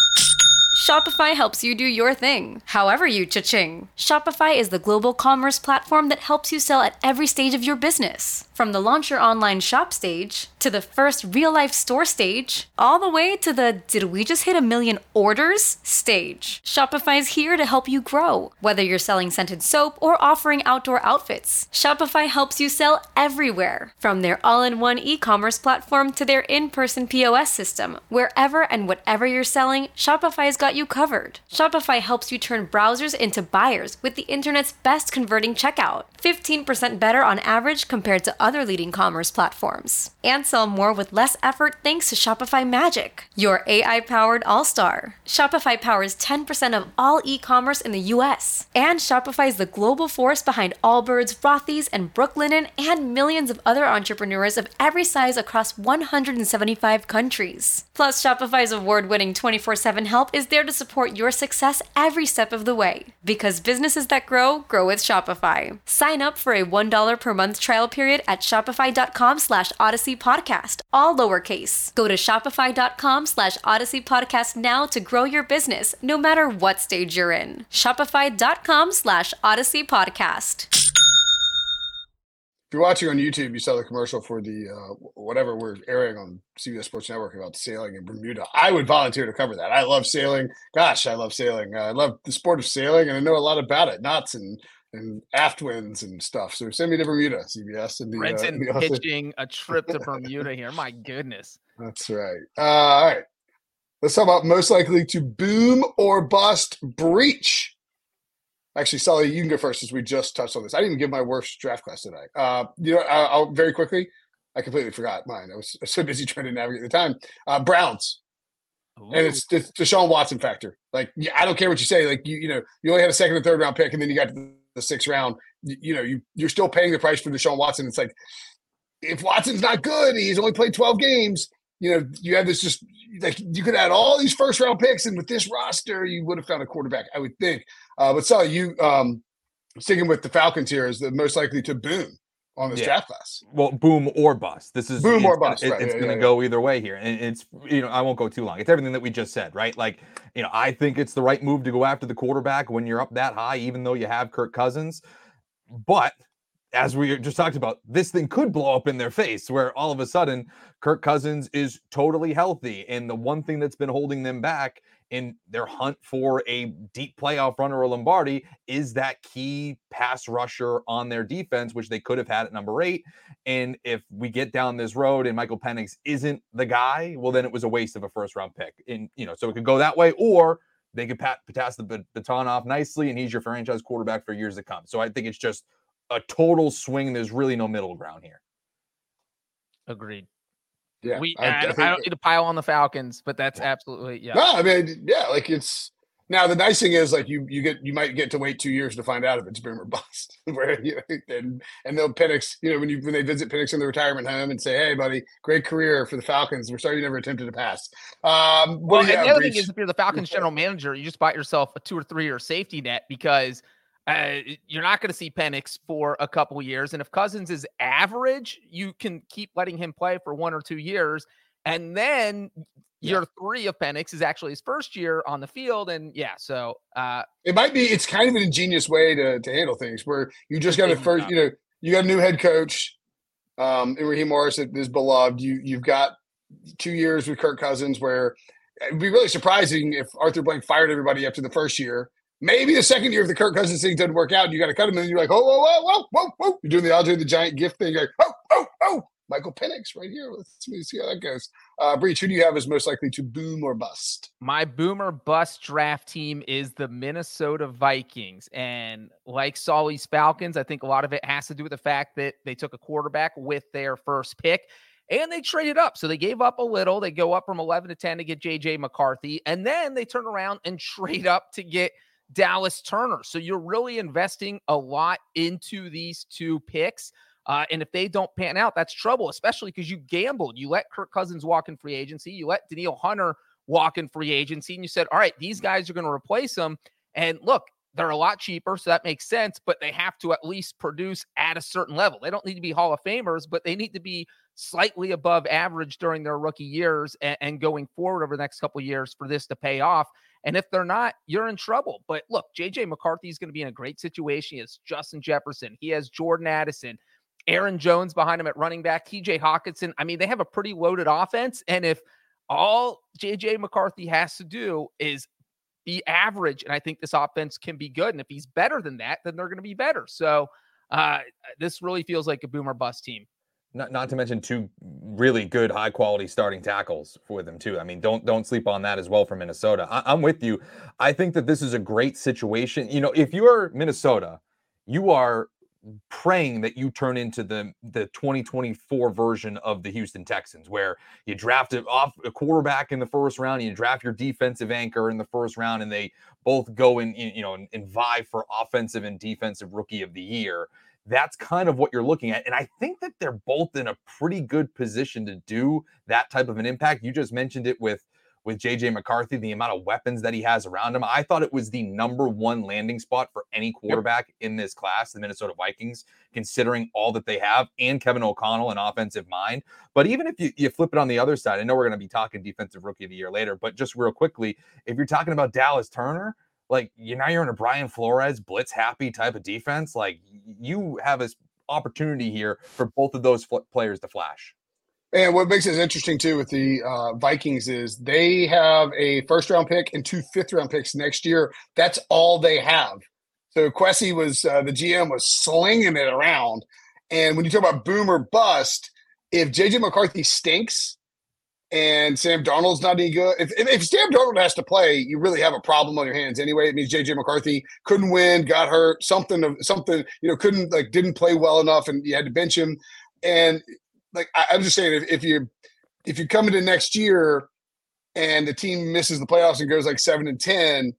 Shopify helps you do your thing, however you cha-ching. Shopify is the global commerce platform that helps you sell at every stage of your business. From the launch your online shop stage, to the first real-life store stage, all the way to the did we just hit a million orders stage. Shopify's here to help you grow. Whether you're selling scented soap or offering outdoor outfits, Shopify helps you sell everywhere. From their all-in-one e-commerce platform to their in-person P O S system, wherever and whatever you're selling, Shopify's got you covered. Shopify helps you turn browsers into buyers with the internet's best converting checkout. fifteen percent better on average compared to other leading commerce platforms. And sell more with less effort thanks to Shopify Magic, your A I-powered all-star. Shopify powers ten percent of all e-commerce in the U S. And Shopify is the global force behind Allbirds, Rothy's, and Brooklinen, and millions of other entrepreneurs of every size across one hundred seventy-five countries. Plus, Shopify's award-winning twenty-four seven help is there to support your success every step of the way. Because businesses that grow, grow with Shopify. Sign up for a one dollar per month trial period at shopify.com slash Odyssey Podcast, all lowercase. Go to shopify.com slash Odyssey Podcast now to grow your business, no matter what stage you're in. Shopify.com slash Odyssey Podcast. If you're watching on YouTube, you saw the commercial for the uh, whatever we're airing on C B S Sports Network about sailing in Bermuda. I would volunteer to cover that. I love sailing. Gosh, I love sailing. Uh, I love the sport of sailing, and I know a lot about it. Knots and and aft winds and stuff. So send me to Bermuda, C B S. And the, Brenton uh, the pitching a trip to Bermuda here. My goodness. That's right. Uh, all right. Let's talk about most likely to boom or bust breach. Actually, Sully, you can go first since we just touched on this. I didn't even give my worst draft class today. Uh, you know, I'll, I'll very quickly. I completely forgot mine. I was so busy trying to navigate the time. Uh, Browns, Ooh. and it's the Deshaun Watson factor. Like, yeah, I don't care what you say. Like, you, you know, you only had a second and third round pick, and then you got to the sixth round. You, you know, you you're still paying the price for Deshaun Watson. It's like, if Watson's not good, he's only played twelve games. You know, you have this just like you could add all these first round picks, and with this roster, you would have found a quarterback, I would think. Uh, but Sully, you um, sticking with the Falcons here is the most likely to boom on this yeah. draft class. Well, boom or bust. This is boom or gonna, bust. It, right. It's yeah, going to yeah, go yeah. either way here, and it's you know I won't go too long. It's everything that we just said, right? Like you know I think it's the right move to go after the quarterback when you're up that high, even though you have Kirk Cousins. But as we just talked about, this thing could blow up in their face where all of a sudden Kirk Cousins is totally healthy. And the one thing that's been holding them back in their hunt for a deep playoff run or a Lombardi is that key pass rusher on their defense, which they could have had at number eight. And if we get down this road and Michael Penix isn't the guy, well, then it was a waste of a first round pick. And, you know, so it could go that way, or they could pat, pass the baton off nicely and he's your franchise quarterback for years to come. So I think it's just a total swing. There's really no middle ground here. Agreed. Yeah, We I, I I, think I don't need to pile on the Falcons, but that's absolutely yeah. No, I mean, yeah, like it's now the nice thing is like you you get you might get to wait two years to find out if it's boom or bust. Where you know, and and they'll Penix, you know, when you when they visit Penix in the retirement home and say, "Hey, buddy, great career for the Falcons. We're sorry you never attempted to pass." Um, what Well, do you and have, the other Breach? thing is, if you're the Falcons general manager, you just bought yourself a two or three year safety net because uh, you're not going to see Penix for a couple of years, and if Cousins is average, you can keep letting him play for one or two years, and then year three of Penix is actually his first year on the field, and yeah, so uh, It might be. It's kind of an ingenious way to to handle things where you just got to Maybe first, not. you know, you got a new head coach, um, in Raheem Morris that is beloved. You you've got two years with Kirk Cousins where it'd be really surprising if Arthur Blank fired everybody after the first year. Maybe the second year if the Kirk Cousins thing doesn't work out, and you got to cut him, and you're like, oh, whoa, whoa, whoa, whoa, whoa. You're doing the Andre the Giant gift thing. You're like, oh, oh, oh, Michael Penix right here. Let's see, see how that goes. Uh, Breach, who do you have as most likely to boom or bust? my boomer bust draft team is the Minnesota Vikings. And like Solly's Falcons, I think a lot of it has to do with the fact that they took a quarterback with their first pick and they traded up. So they gave up a little. They go up from eleven to ten to get J J McCarthy. And then they turn around and trade up to get Dallas Turner. So you're really investing a lot into these two picks. Uh, and if they don't pan out, that's trouble, especially because you gambled. You let Kirk Cousins walk in free agency. You let Danielle Hunter walk in free agency. And you said, all right, these guys are going to replace them. And look, they're a lot cheaper, so that makes sense, but they have to at least produce at a certain level. They don't need to be Hall of Famers, but they need to be slightly above average during their rookie years and, and going forward over the next couple of years for this to pay off. And if they're not, you're in trouble. But look, J J McCarthy is going to be in a great situation. He has Justin Jefferson. He has Jordan Addison, Aaron Jones behind him at running back, T J Hawkinson. I mean, they have a pretty loaded offense. And if all J J McCarthy has to do is be average, and I think this offense can be good. And if he's better than that, then they're going to be better. So uh, this really feels like a boomer bust team. Not, not to mention two really good, high quality starting tackles for them too. I mean, don't don't sleep on that as well for Minnesota. I, I'm with you. I think that this is a great situation. You know, if you're Minnesota, you are praying that you turn into the the twenty twenty-four version of the Houston Texans, where you draft it off a quarterback in the first round, you draft your defensive anchor in the first round, and they both go in, you know, and, and vie for offensive and defensive rookie of the year. That's kind of what you're looking at. And I think that they're both in a pretty good position to do that type of an impact. You just mentioned it with with J J McCarthy, the amount of weapons that he has around him. I thought it was the number one landing spot for any quarterback yep. in this class, the Minnesota Vikings, considering all that they have, and Kevin O'Connell, an offensive mind. But even if you, you flip it on the other side, I know we're going to be talking defensive rookie of the year later, but just real quickly, if you're talking about Dallas Turner, like you now you're in a Brian Flores blitz happy type of defense. Like you have this opportunity here for both of those fl- players to flash. And what makes it interesting too with the uh, Vikings is they have a first round pick and two fifth round picks next year. That's all they have. So Kwesi was uh, the G M was slinging it around. And when you talk about boom or bust, if J J McCarthy stinks and Sam Darnold's not any good, if, if, if Sam Darnold has to play, you really have a problem on your hands anyway. It means J J McCarthy couldn't win, got hurt, something of something, you know, couldn't like didn't play well enough, and you had to bench him. And like I, I'm just saying, if, if you if you come into next year and the team misses the playoffs and goes like seven and ten,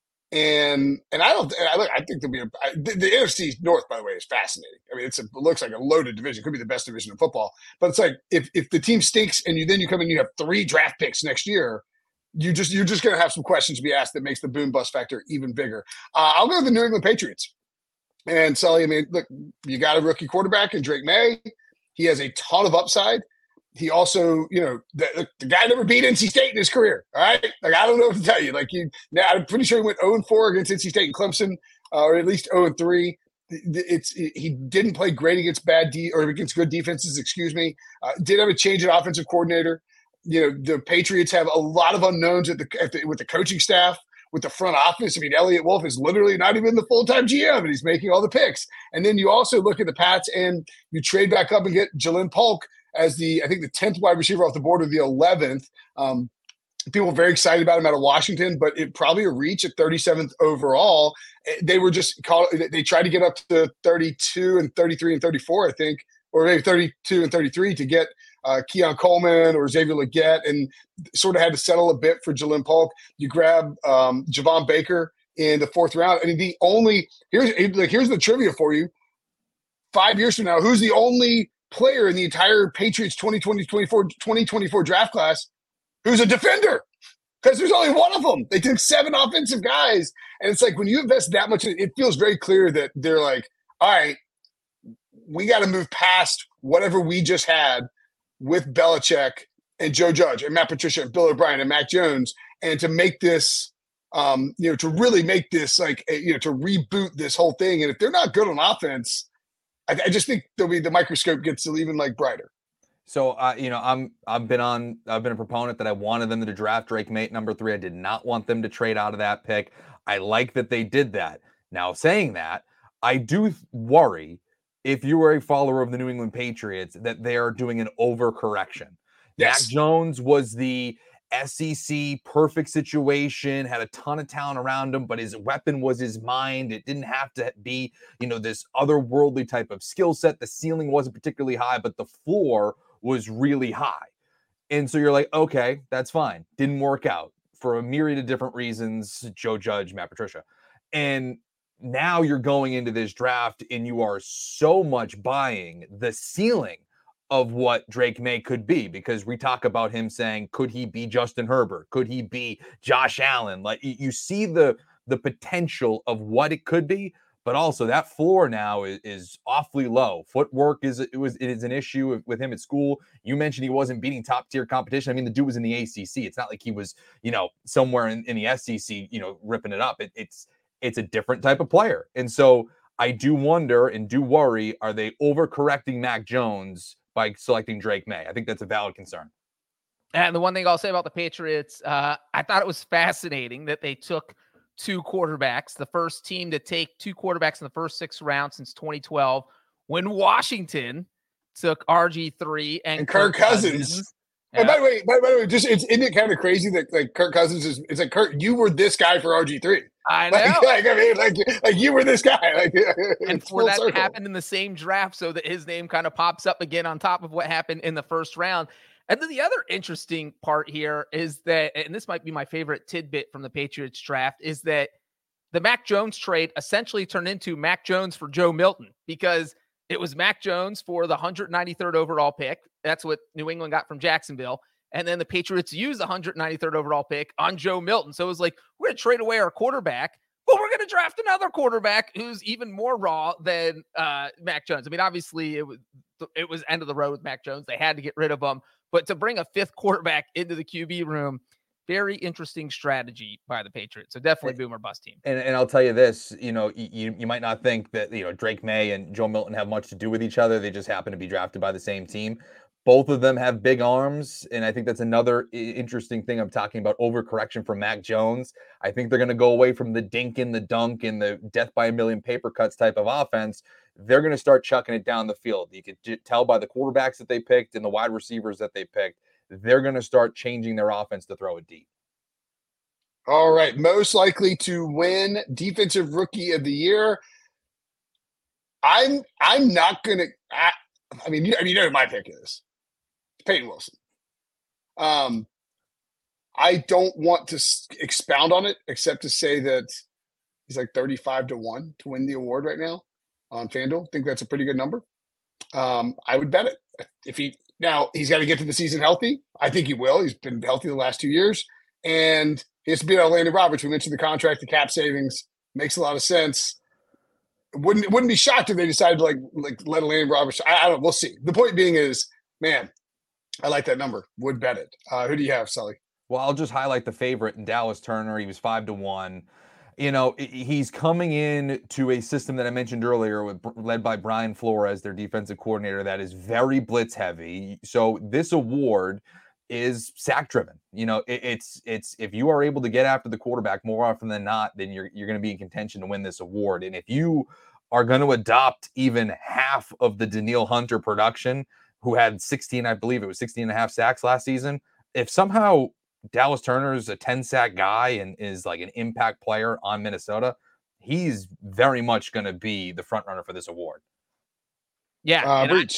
and and I don't, and I, look, I think there'll be a I, the, the N F C North, by the way, is fascinating. I mean, it's a, it looks like a loaded division. It could be the best division in football, but it's like if if the team stinks and you then you come in, you have three draft picks next year. You just you're just going to have some questions to be asked that makes the boom bust factor even bigger. Uh, I'll go with the New England Patriots. And Sully, I mean, look, you got a rookie quarterback in Drake May. He has a ton of upside. He also, you know, the, the guy never beat N C State in his career. All right, like I don't know what to tell you. Like you, now I'm pretty sure he went oh and four against N C State and Clemson, uh, or at least oh and three. It's he didn't play great against bad de- or against good defenses. Excuse me. Uh, did have a change at offensive coordinator. You know, the Patriots have a lot of unknowns at the, at the with the coaching staff. With the front office, I mean, Elliott Wolf is literally not even the full-time G M, and he's making all the picks. And then you also look at the Pats, and you trade back up and get Jalen Polk as the, I think, the tenth wide receiver off the board, or the eleventh. Um, people are very excited about him out of Washington, but it probably a reach at thirty-seventh overall. They were just called, they tried to get up to thirty-two and thirty-three and thirty-four, I think, or maybe thirty-two and thirty-three to get uh, Keon Coleman or Xavier Legette and sort of had to settle a bit for Jalen Polk. You grab um, Javon Baker in the fourth round. I mean, the only here's like here's the trivia for you. Five years from now, who's the only player in the entire Patriots twenty twenty, twenty-four, twenty twenty-four draft class who's a defender? Because there's only one of them. They took seven offensive guys. And it's like when you invest that much, it feels very clear that they're like, all right, we got to move past whatever we just had with Belichick and Joe Judge and Matt Patricia and Bill O'Brien and Mac Jones, and to make this, um, you know, to really make this like, a, you know, to reboot this whole thing. And if they're not good on offense, I, I just think there'll be the microscope gets even like brighter. So, uh, you know, I'm I've been on I've been a proponent that I wanted them to draft Drake May at number three. I did not want them to trade out of that pick. I like that they did that. Now, saying that, I do worry if you are a follower of the New England Patriots that they are doing an overcorrection. Yes. Mac Jones was the S E C perfect situation, had a ton of talent around him, but his weapon was his mind. It didn't have to be, you know, this otherworldly type of skill set. The ceiling wasn't particularly high, but the floor was really high. And so you're like, okay, that's fine. Didn't work out for a myriad of different reasons. Joe Judge, Matt Patricia. And now you're going into this draft and you are so much buying the ceiling of what Drake May could be, because we talk about him saying, could he be Justin Herbert? Could he be Josh Allen? Like you see the, the potential of what it could be, but also that floor now is, is awfully low. Footwork is, it was, it is an issue with him at school. You mentioned he wasn't beating top tier competition. I mean, the dude was in the A C C. It's not like he was, you know, somewhere in, in the S E C, you know, ripping it up. It, it's, it's a different type of player. And so I do wonder and do worry, are they overcorrecting Mac Jones by selecting Drake May? I think that's a valid concern. And the one thing I'll say about the Patriots, uh, I thought it was fascinating that they took two quarterbacks, the first team to take two quarterbacks in the first six rounds since twenty twelve, when Washington took R G three and, and Kirk, Kirk Cousins. Cousins. Yeah. And by the way, by, by the way, just it's isn't it kind of crazy that like Kirk Cousins is it's like Kirk, you were this guy for R G three. I know. Like, like I mean, like like you were this guy. Like, and for that circle. happened in the same draft, so that his name kind of pops up again on top of what happened in the first round. And then the other interesting part here is that, and this might be my favorite tidbit from the Patriots draft, is that the Mac Jones trade essentially turned into Mac Jones for Joe Milton, because it was Mac Jones for the one hundred ninety-third overall pick. That's what New England got from Jacksonville. And then the Patriots used the one hundred ninety-third overall pick on Joe Milton. So it was like, we're going to trade away our quarterback, but we're going to draft another quarterback who's even more raw than uh, Mac Jones. I mean, obviously, it was it was end of the road with Mac Jones. They had to get rid of him. But to bring a fifth quarterback into the Q B room, very interesting strategy by the Patriots. So definitely boom or bust team. And, and I'll tell you this, you know, you, you might not think that, you know, Drake May and Joe Milton have much to do with each other. They just happen to be drafted by the same team. Both of them have big arms, and I think that's another interesting thing I'm talking about, overcorrection for Mac Jones. I think they're going to go away from the dink and the dunk and the death by a million paper cuts type of offense. They're going to start chucking it down the field. You could j- tell by the quarterbacks that they picked and the wide receivers that they picked, they're going to start changing their offense to throw it deep. All right, most likely to win Defensive Rookie of the Year. I'm I'm not going to I, I mean, you, I mean, you know who my pick is. Peyton Wilson. Um, I don't want to s- expound on it except to say that he's like thirty-five to one to win the award right now on FanDuel. I think that's a pretty good number. Um, I would bet it. If he now he's got to get to the season healthy. I think he will. He's been healthy the last two years, and he has to beat out Landon Roberts. We mentioned the contract, the cap savings makes a lot of sense. Wouldn't wouldn't be shocked if they decided to like like let Landon Roberts. I, I don't. We'll see. The point being is, man, I like that number. Would bet it. Uh, who do you have, Sully? Well, I'll just highlight the favorite in Dallas Turner. He was five to one. You know, he's coming in to a system that I mentioned earlier, with, led by Brian Flores, their defensive coordinator, that is very blitz heavy. So this award is sack driven. You know, it, it's it's if you are able to get after the quarterback more often than not, then you're you're going to be in contention to win this award. And if you are going to adopt even half of the Danielle Hunter production, who had sixteen, I believe it was sixteen and a half sacks last season. If somehow Dallas Turner is a ten sack guy and is like an impact player on Minnesota, he's very much going to be the front runner for this award. Yeah. Uh, and Breach.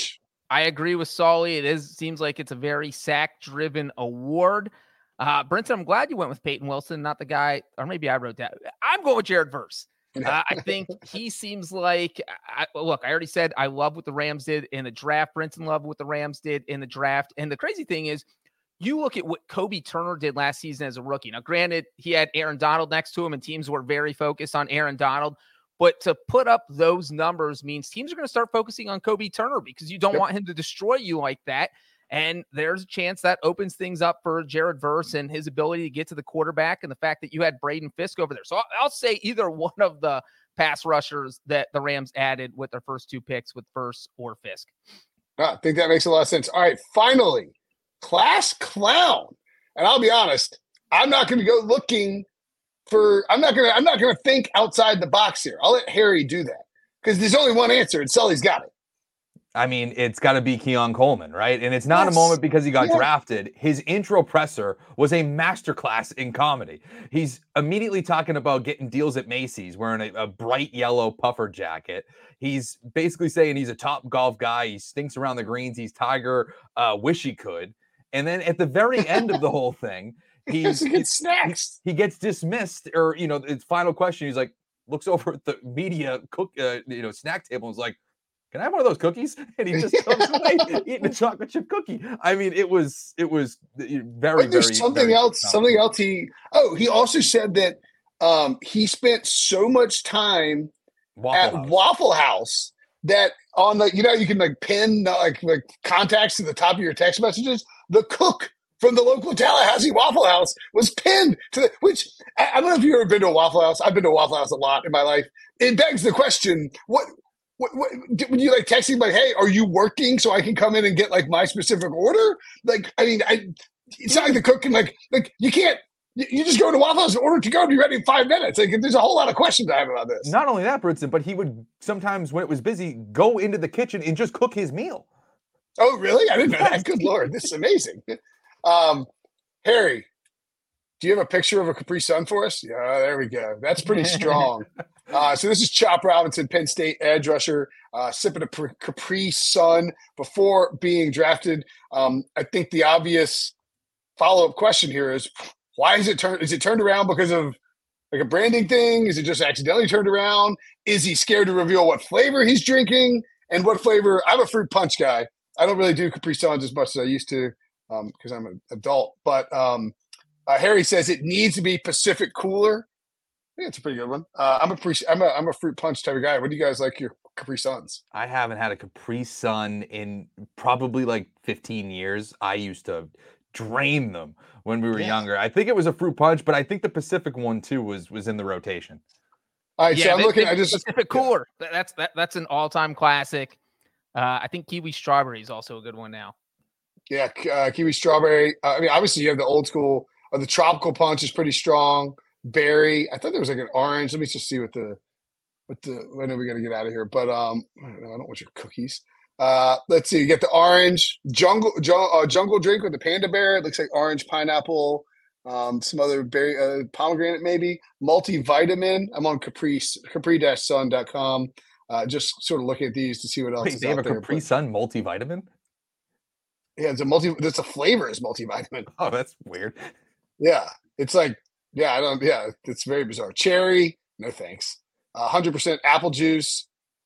I agree with Sully. It is seems like it's a very sack-driven award. Uh, Brinson, I'm glad you went with Peyton Wilson, not the guy, or maybe I wrote that. I'm going with Jared Verse. Uh, I think he seems like, I, look, I already said I love what the Rams did in the draft. Brinson loved what the Rams did in the draft. And the crazy thing is, you look at what Kobe Turner did last season as a rookie. Now, granted, he had Aaron Donald next to him, and teams were very focused on Aaron Donald. But to put up those numbers means teams are going to start focusing on Kobe Turner because you don't yep. want him to destroy you like that. And there's a chance that opens things up for Jared Verse and his ability to get to the quarterback and the fact that you had Braden Fisk over there. So I'll, I'll say either one of the pass rushers that the Rams added with their first two picks with Verse or Fisk. I think that makes a lot of sense. All right, finally, class clown. And I'll be honest, I'm not going to go looking for – I'm not going to I'm not going to think outside the box here. I'll let Harry do that because there's only one answer, and Sully's got it. I mean, it's got to be Keon Coleman, right? And it's not yes. a moment because he got yeah. drafted. His intro presser was a masterclass in comedy. He's immediately talking about getting deals at Macy's, wearing a, a bright yellow puffer jacket. He's basically saying he's a top golf guy. He stinks around the greens. He's Tiger. Uh, wish he could. And then at the very end of the whole thing, he's, he gets snacks. He, he gets dismissed, or you know, his final question. He's like, looks over at the media cook, uh, you know, snack table and is like, "Can I have one of those cookies?" And he just comes away eating a chocolate chip cookie. I mean, it was it was very, Wait, there's very something very else. tough. Something else. He oh, he also said that um, he spent so much time Waffle at House. Waffle House that on the you know you can like pin uh, like like contacts to the top of your text messages. The cook from the local Tallahassee Waffle House was pinned to the, which I, I don't know if you've ever been to a Waffle House. I've been to a Waffle House a lot in my life. It begs the question: what. What, what, when you like texting like, "Hey, are you working so I can come in and get like my specific order?" Like, I mean, I it's not like the cook can like like you can't you, you just go to Waffle House and order to go and be ready in five minutes. Like, there's a whole lot of questions I have about this. Not only that, Brinson, but he would sometimes when it was busy go into the kitchen and just cook his meal. Oh, really? I didn't know that. Good Lord, this is amazing. Um, Harry, do you have a picture of a Capri Sun for us? Yeah, there we go. That's pretty strong. Uh, so this is Chop Robinson, Penn State edge rusher, uh, sipping a Capri Sun before being drafted. Um, I think the obvious follow-up question here is, why is it turned? Is it turned around because of like a branding thing? Is it just accidentally turned around? Is he scared to reveal what flavor he's drinking and what flavor? I'm a fruit punch guy. I don't really do Capri Suns as much as I used to because um, I'm an adult. But um, uh, Harry says it needs to be Pacific Cooler. I think it's a pretty good one. Uh, I'm a pre- I'm a I'm a fruit punch type of guy. What do you guys like your Capri Suns? I haven't had a Capri Sun in probably like fifteen years. I used to drain them when we were Yeah. younger. I think it was a fruit punch, but I think the Pacific one too was was in the rotation. All right, Yeah, so I'm they- looking. they- I just Pacific Cooler. That- That's that, that's an all-time classic. Uh, I think Kiwi Strawberry is also a good one now. yeah, uh, kiwi strawberry. Uh, I mean, obviously you have the old school. Uh, the tropical punch is pretty strong. Berry. I thought there was like an orange. Let me just see what the what the when are we gonna get out of here? But um, I don't know. I don't want your cookies. Uh, let's see. You get the orange jungle ju- uh, jungle drink with the panda bear. It looks like orange pineapple. Um, some other berry uh, pomegranate maybe. Multivitamin. I'm on Capri Capri Sun dot com. Uh, just sort of looking at these to see what else Wait, is they have out a there. Capri But, Sun multivitamin? yeah, it's a multi. It's a flavor is multivitamin. Oh, that's weird. Yeah, it's like yeah, I don't. Yeah, it's very bizarre. Cherry, no thanks. one hundred percent apple juice.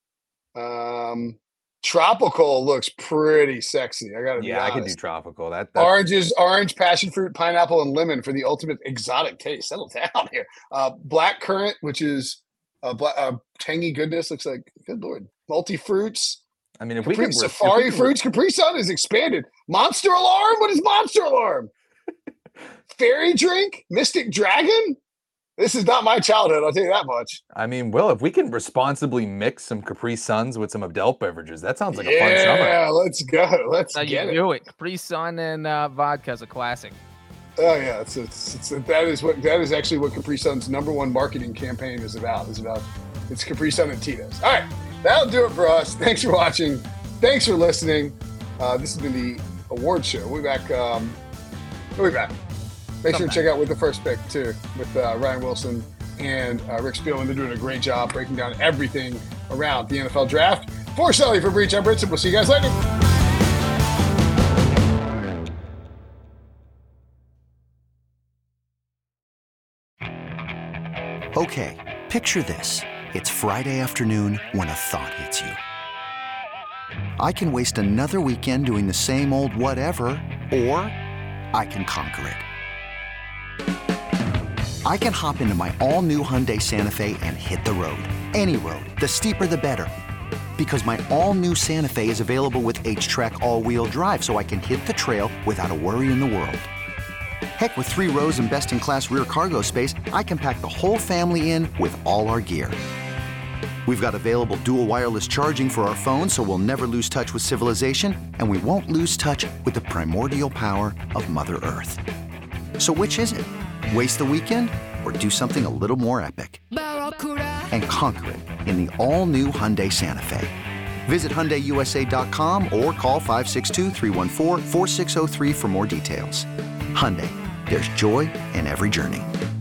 Um, tropical looks pretty sexy. I gotta be Yeah, I could do honest. tropical. That that's, Oranges, orange, passion fruit, pineapple, and lemon for the ultimate exotic taste. Settle down here. Uh, black currant, which is a black, uh, tangy goodness. Looks like good lord. Multi fruits. I mean, if Capri, we can Safari fruits. Capri Sun is expanded. Monster Alarm. What is Monster Alarm? Fairy drink. Mystic Dragon. This is not my childhood. I'll tell you that much. I mean, Will, if we can responsibly mix some Capri Suns with some adult beverages, that sounds like a fun summer. Yeah, let's go. Let's That's how you get it. do it. Capri Sun and uh, vodka is a classic. Oh yeah, it's, it's, it's that is what that is actually what Capri Sun's number one marketing campaign is about. Is about it's Capri Sun and Tito's. All right, that'll do it for us. Thanks for watching. Thanks for listening. Uh, this has been the award show. We'll be back. Um, we'll be back. Make sure to check out With the First Pick too with uh, Ryan Wilson and uh, Rick Spielman. They're doing a great job breaking down everything around the N F L draft. For Sully, for Breach, I'm Brinson. We'll see you guys later. Okay, picture this. It's Friday afternoon when a thought hits you. I can waste another weekend doing the same old whatever, or I can conquer it. I can hop into my all-new Hyundai Santa Fe and hit the road. Any road. The steeper, the better. Because my all-new Santa Fe is available with H-Track all-wheel drive, so I can hit the trail without a worry in the world. Heck, with three rows and best-in-class rear cargo space, I can pack the whole family in with all our gear. We've got available dual wireless charging for our phones, so we'll never lose touch with civilization, and we won't lose touch with the primordial power of Mother Earth. So which is it? Waste the weekend or do something a little more epic? And conquer it in the all-new Hyundai Santa Fe. Visit Hyundai U S A dot com or call five six two, three one four, four six zero three for more details. Hyundai, there's joy in every journey.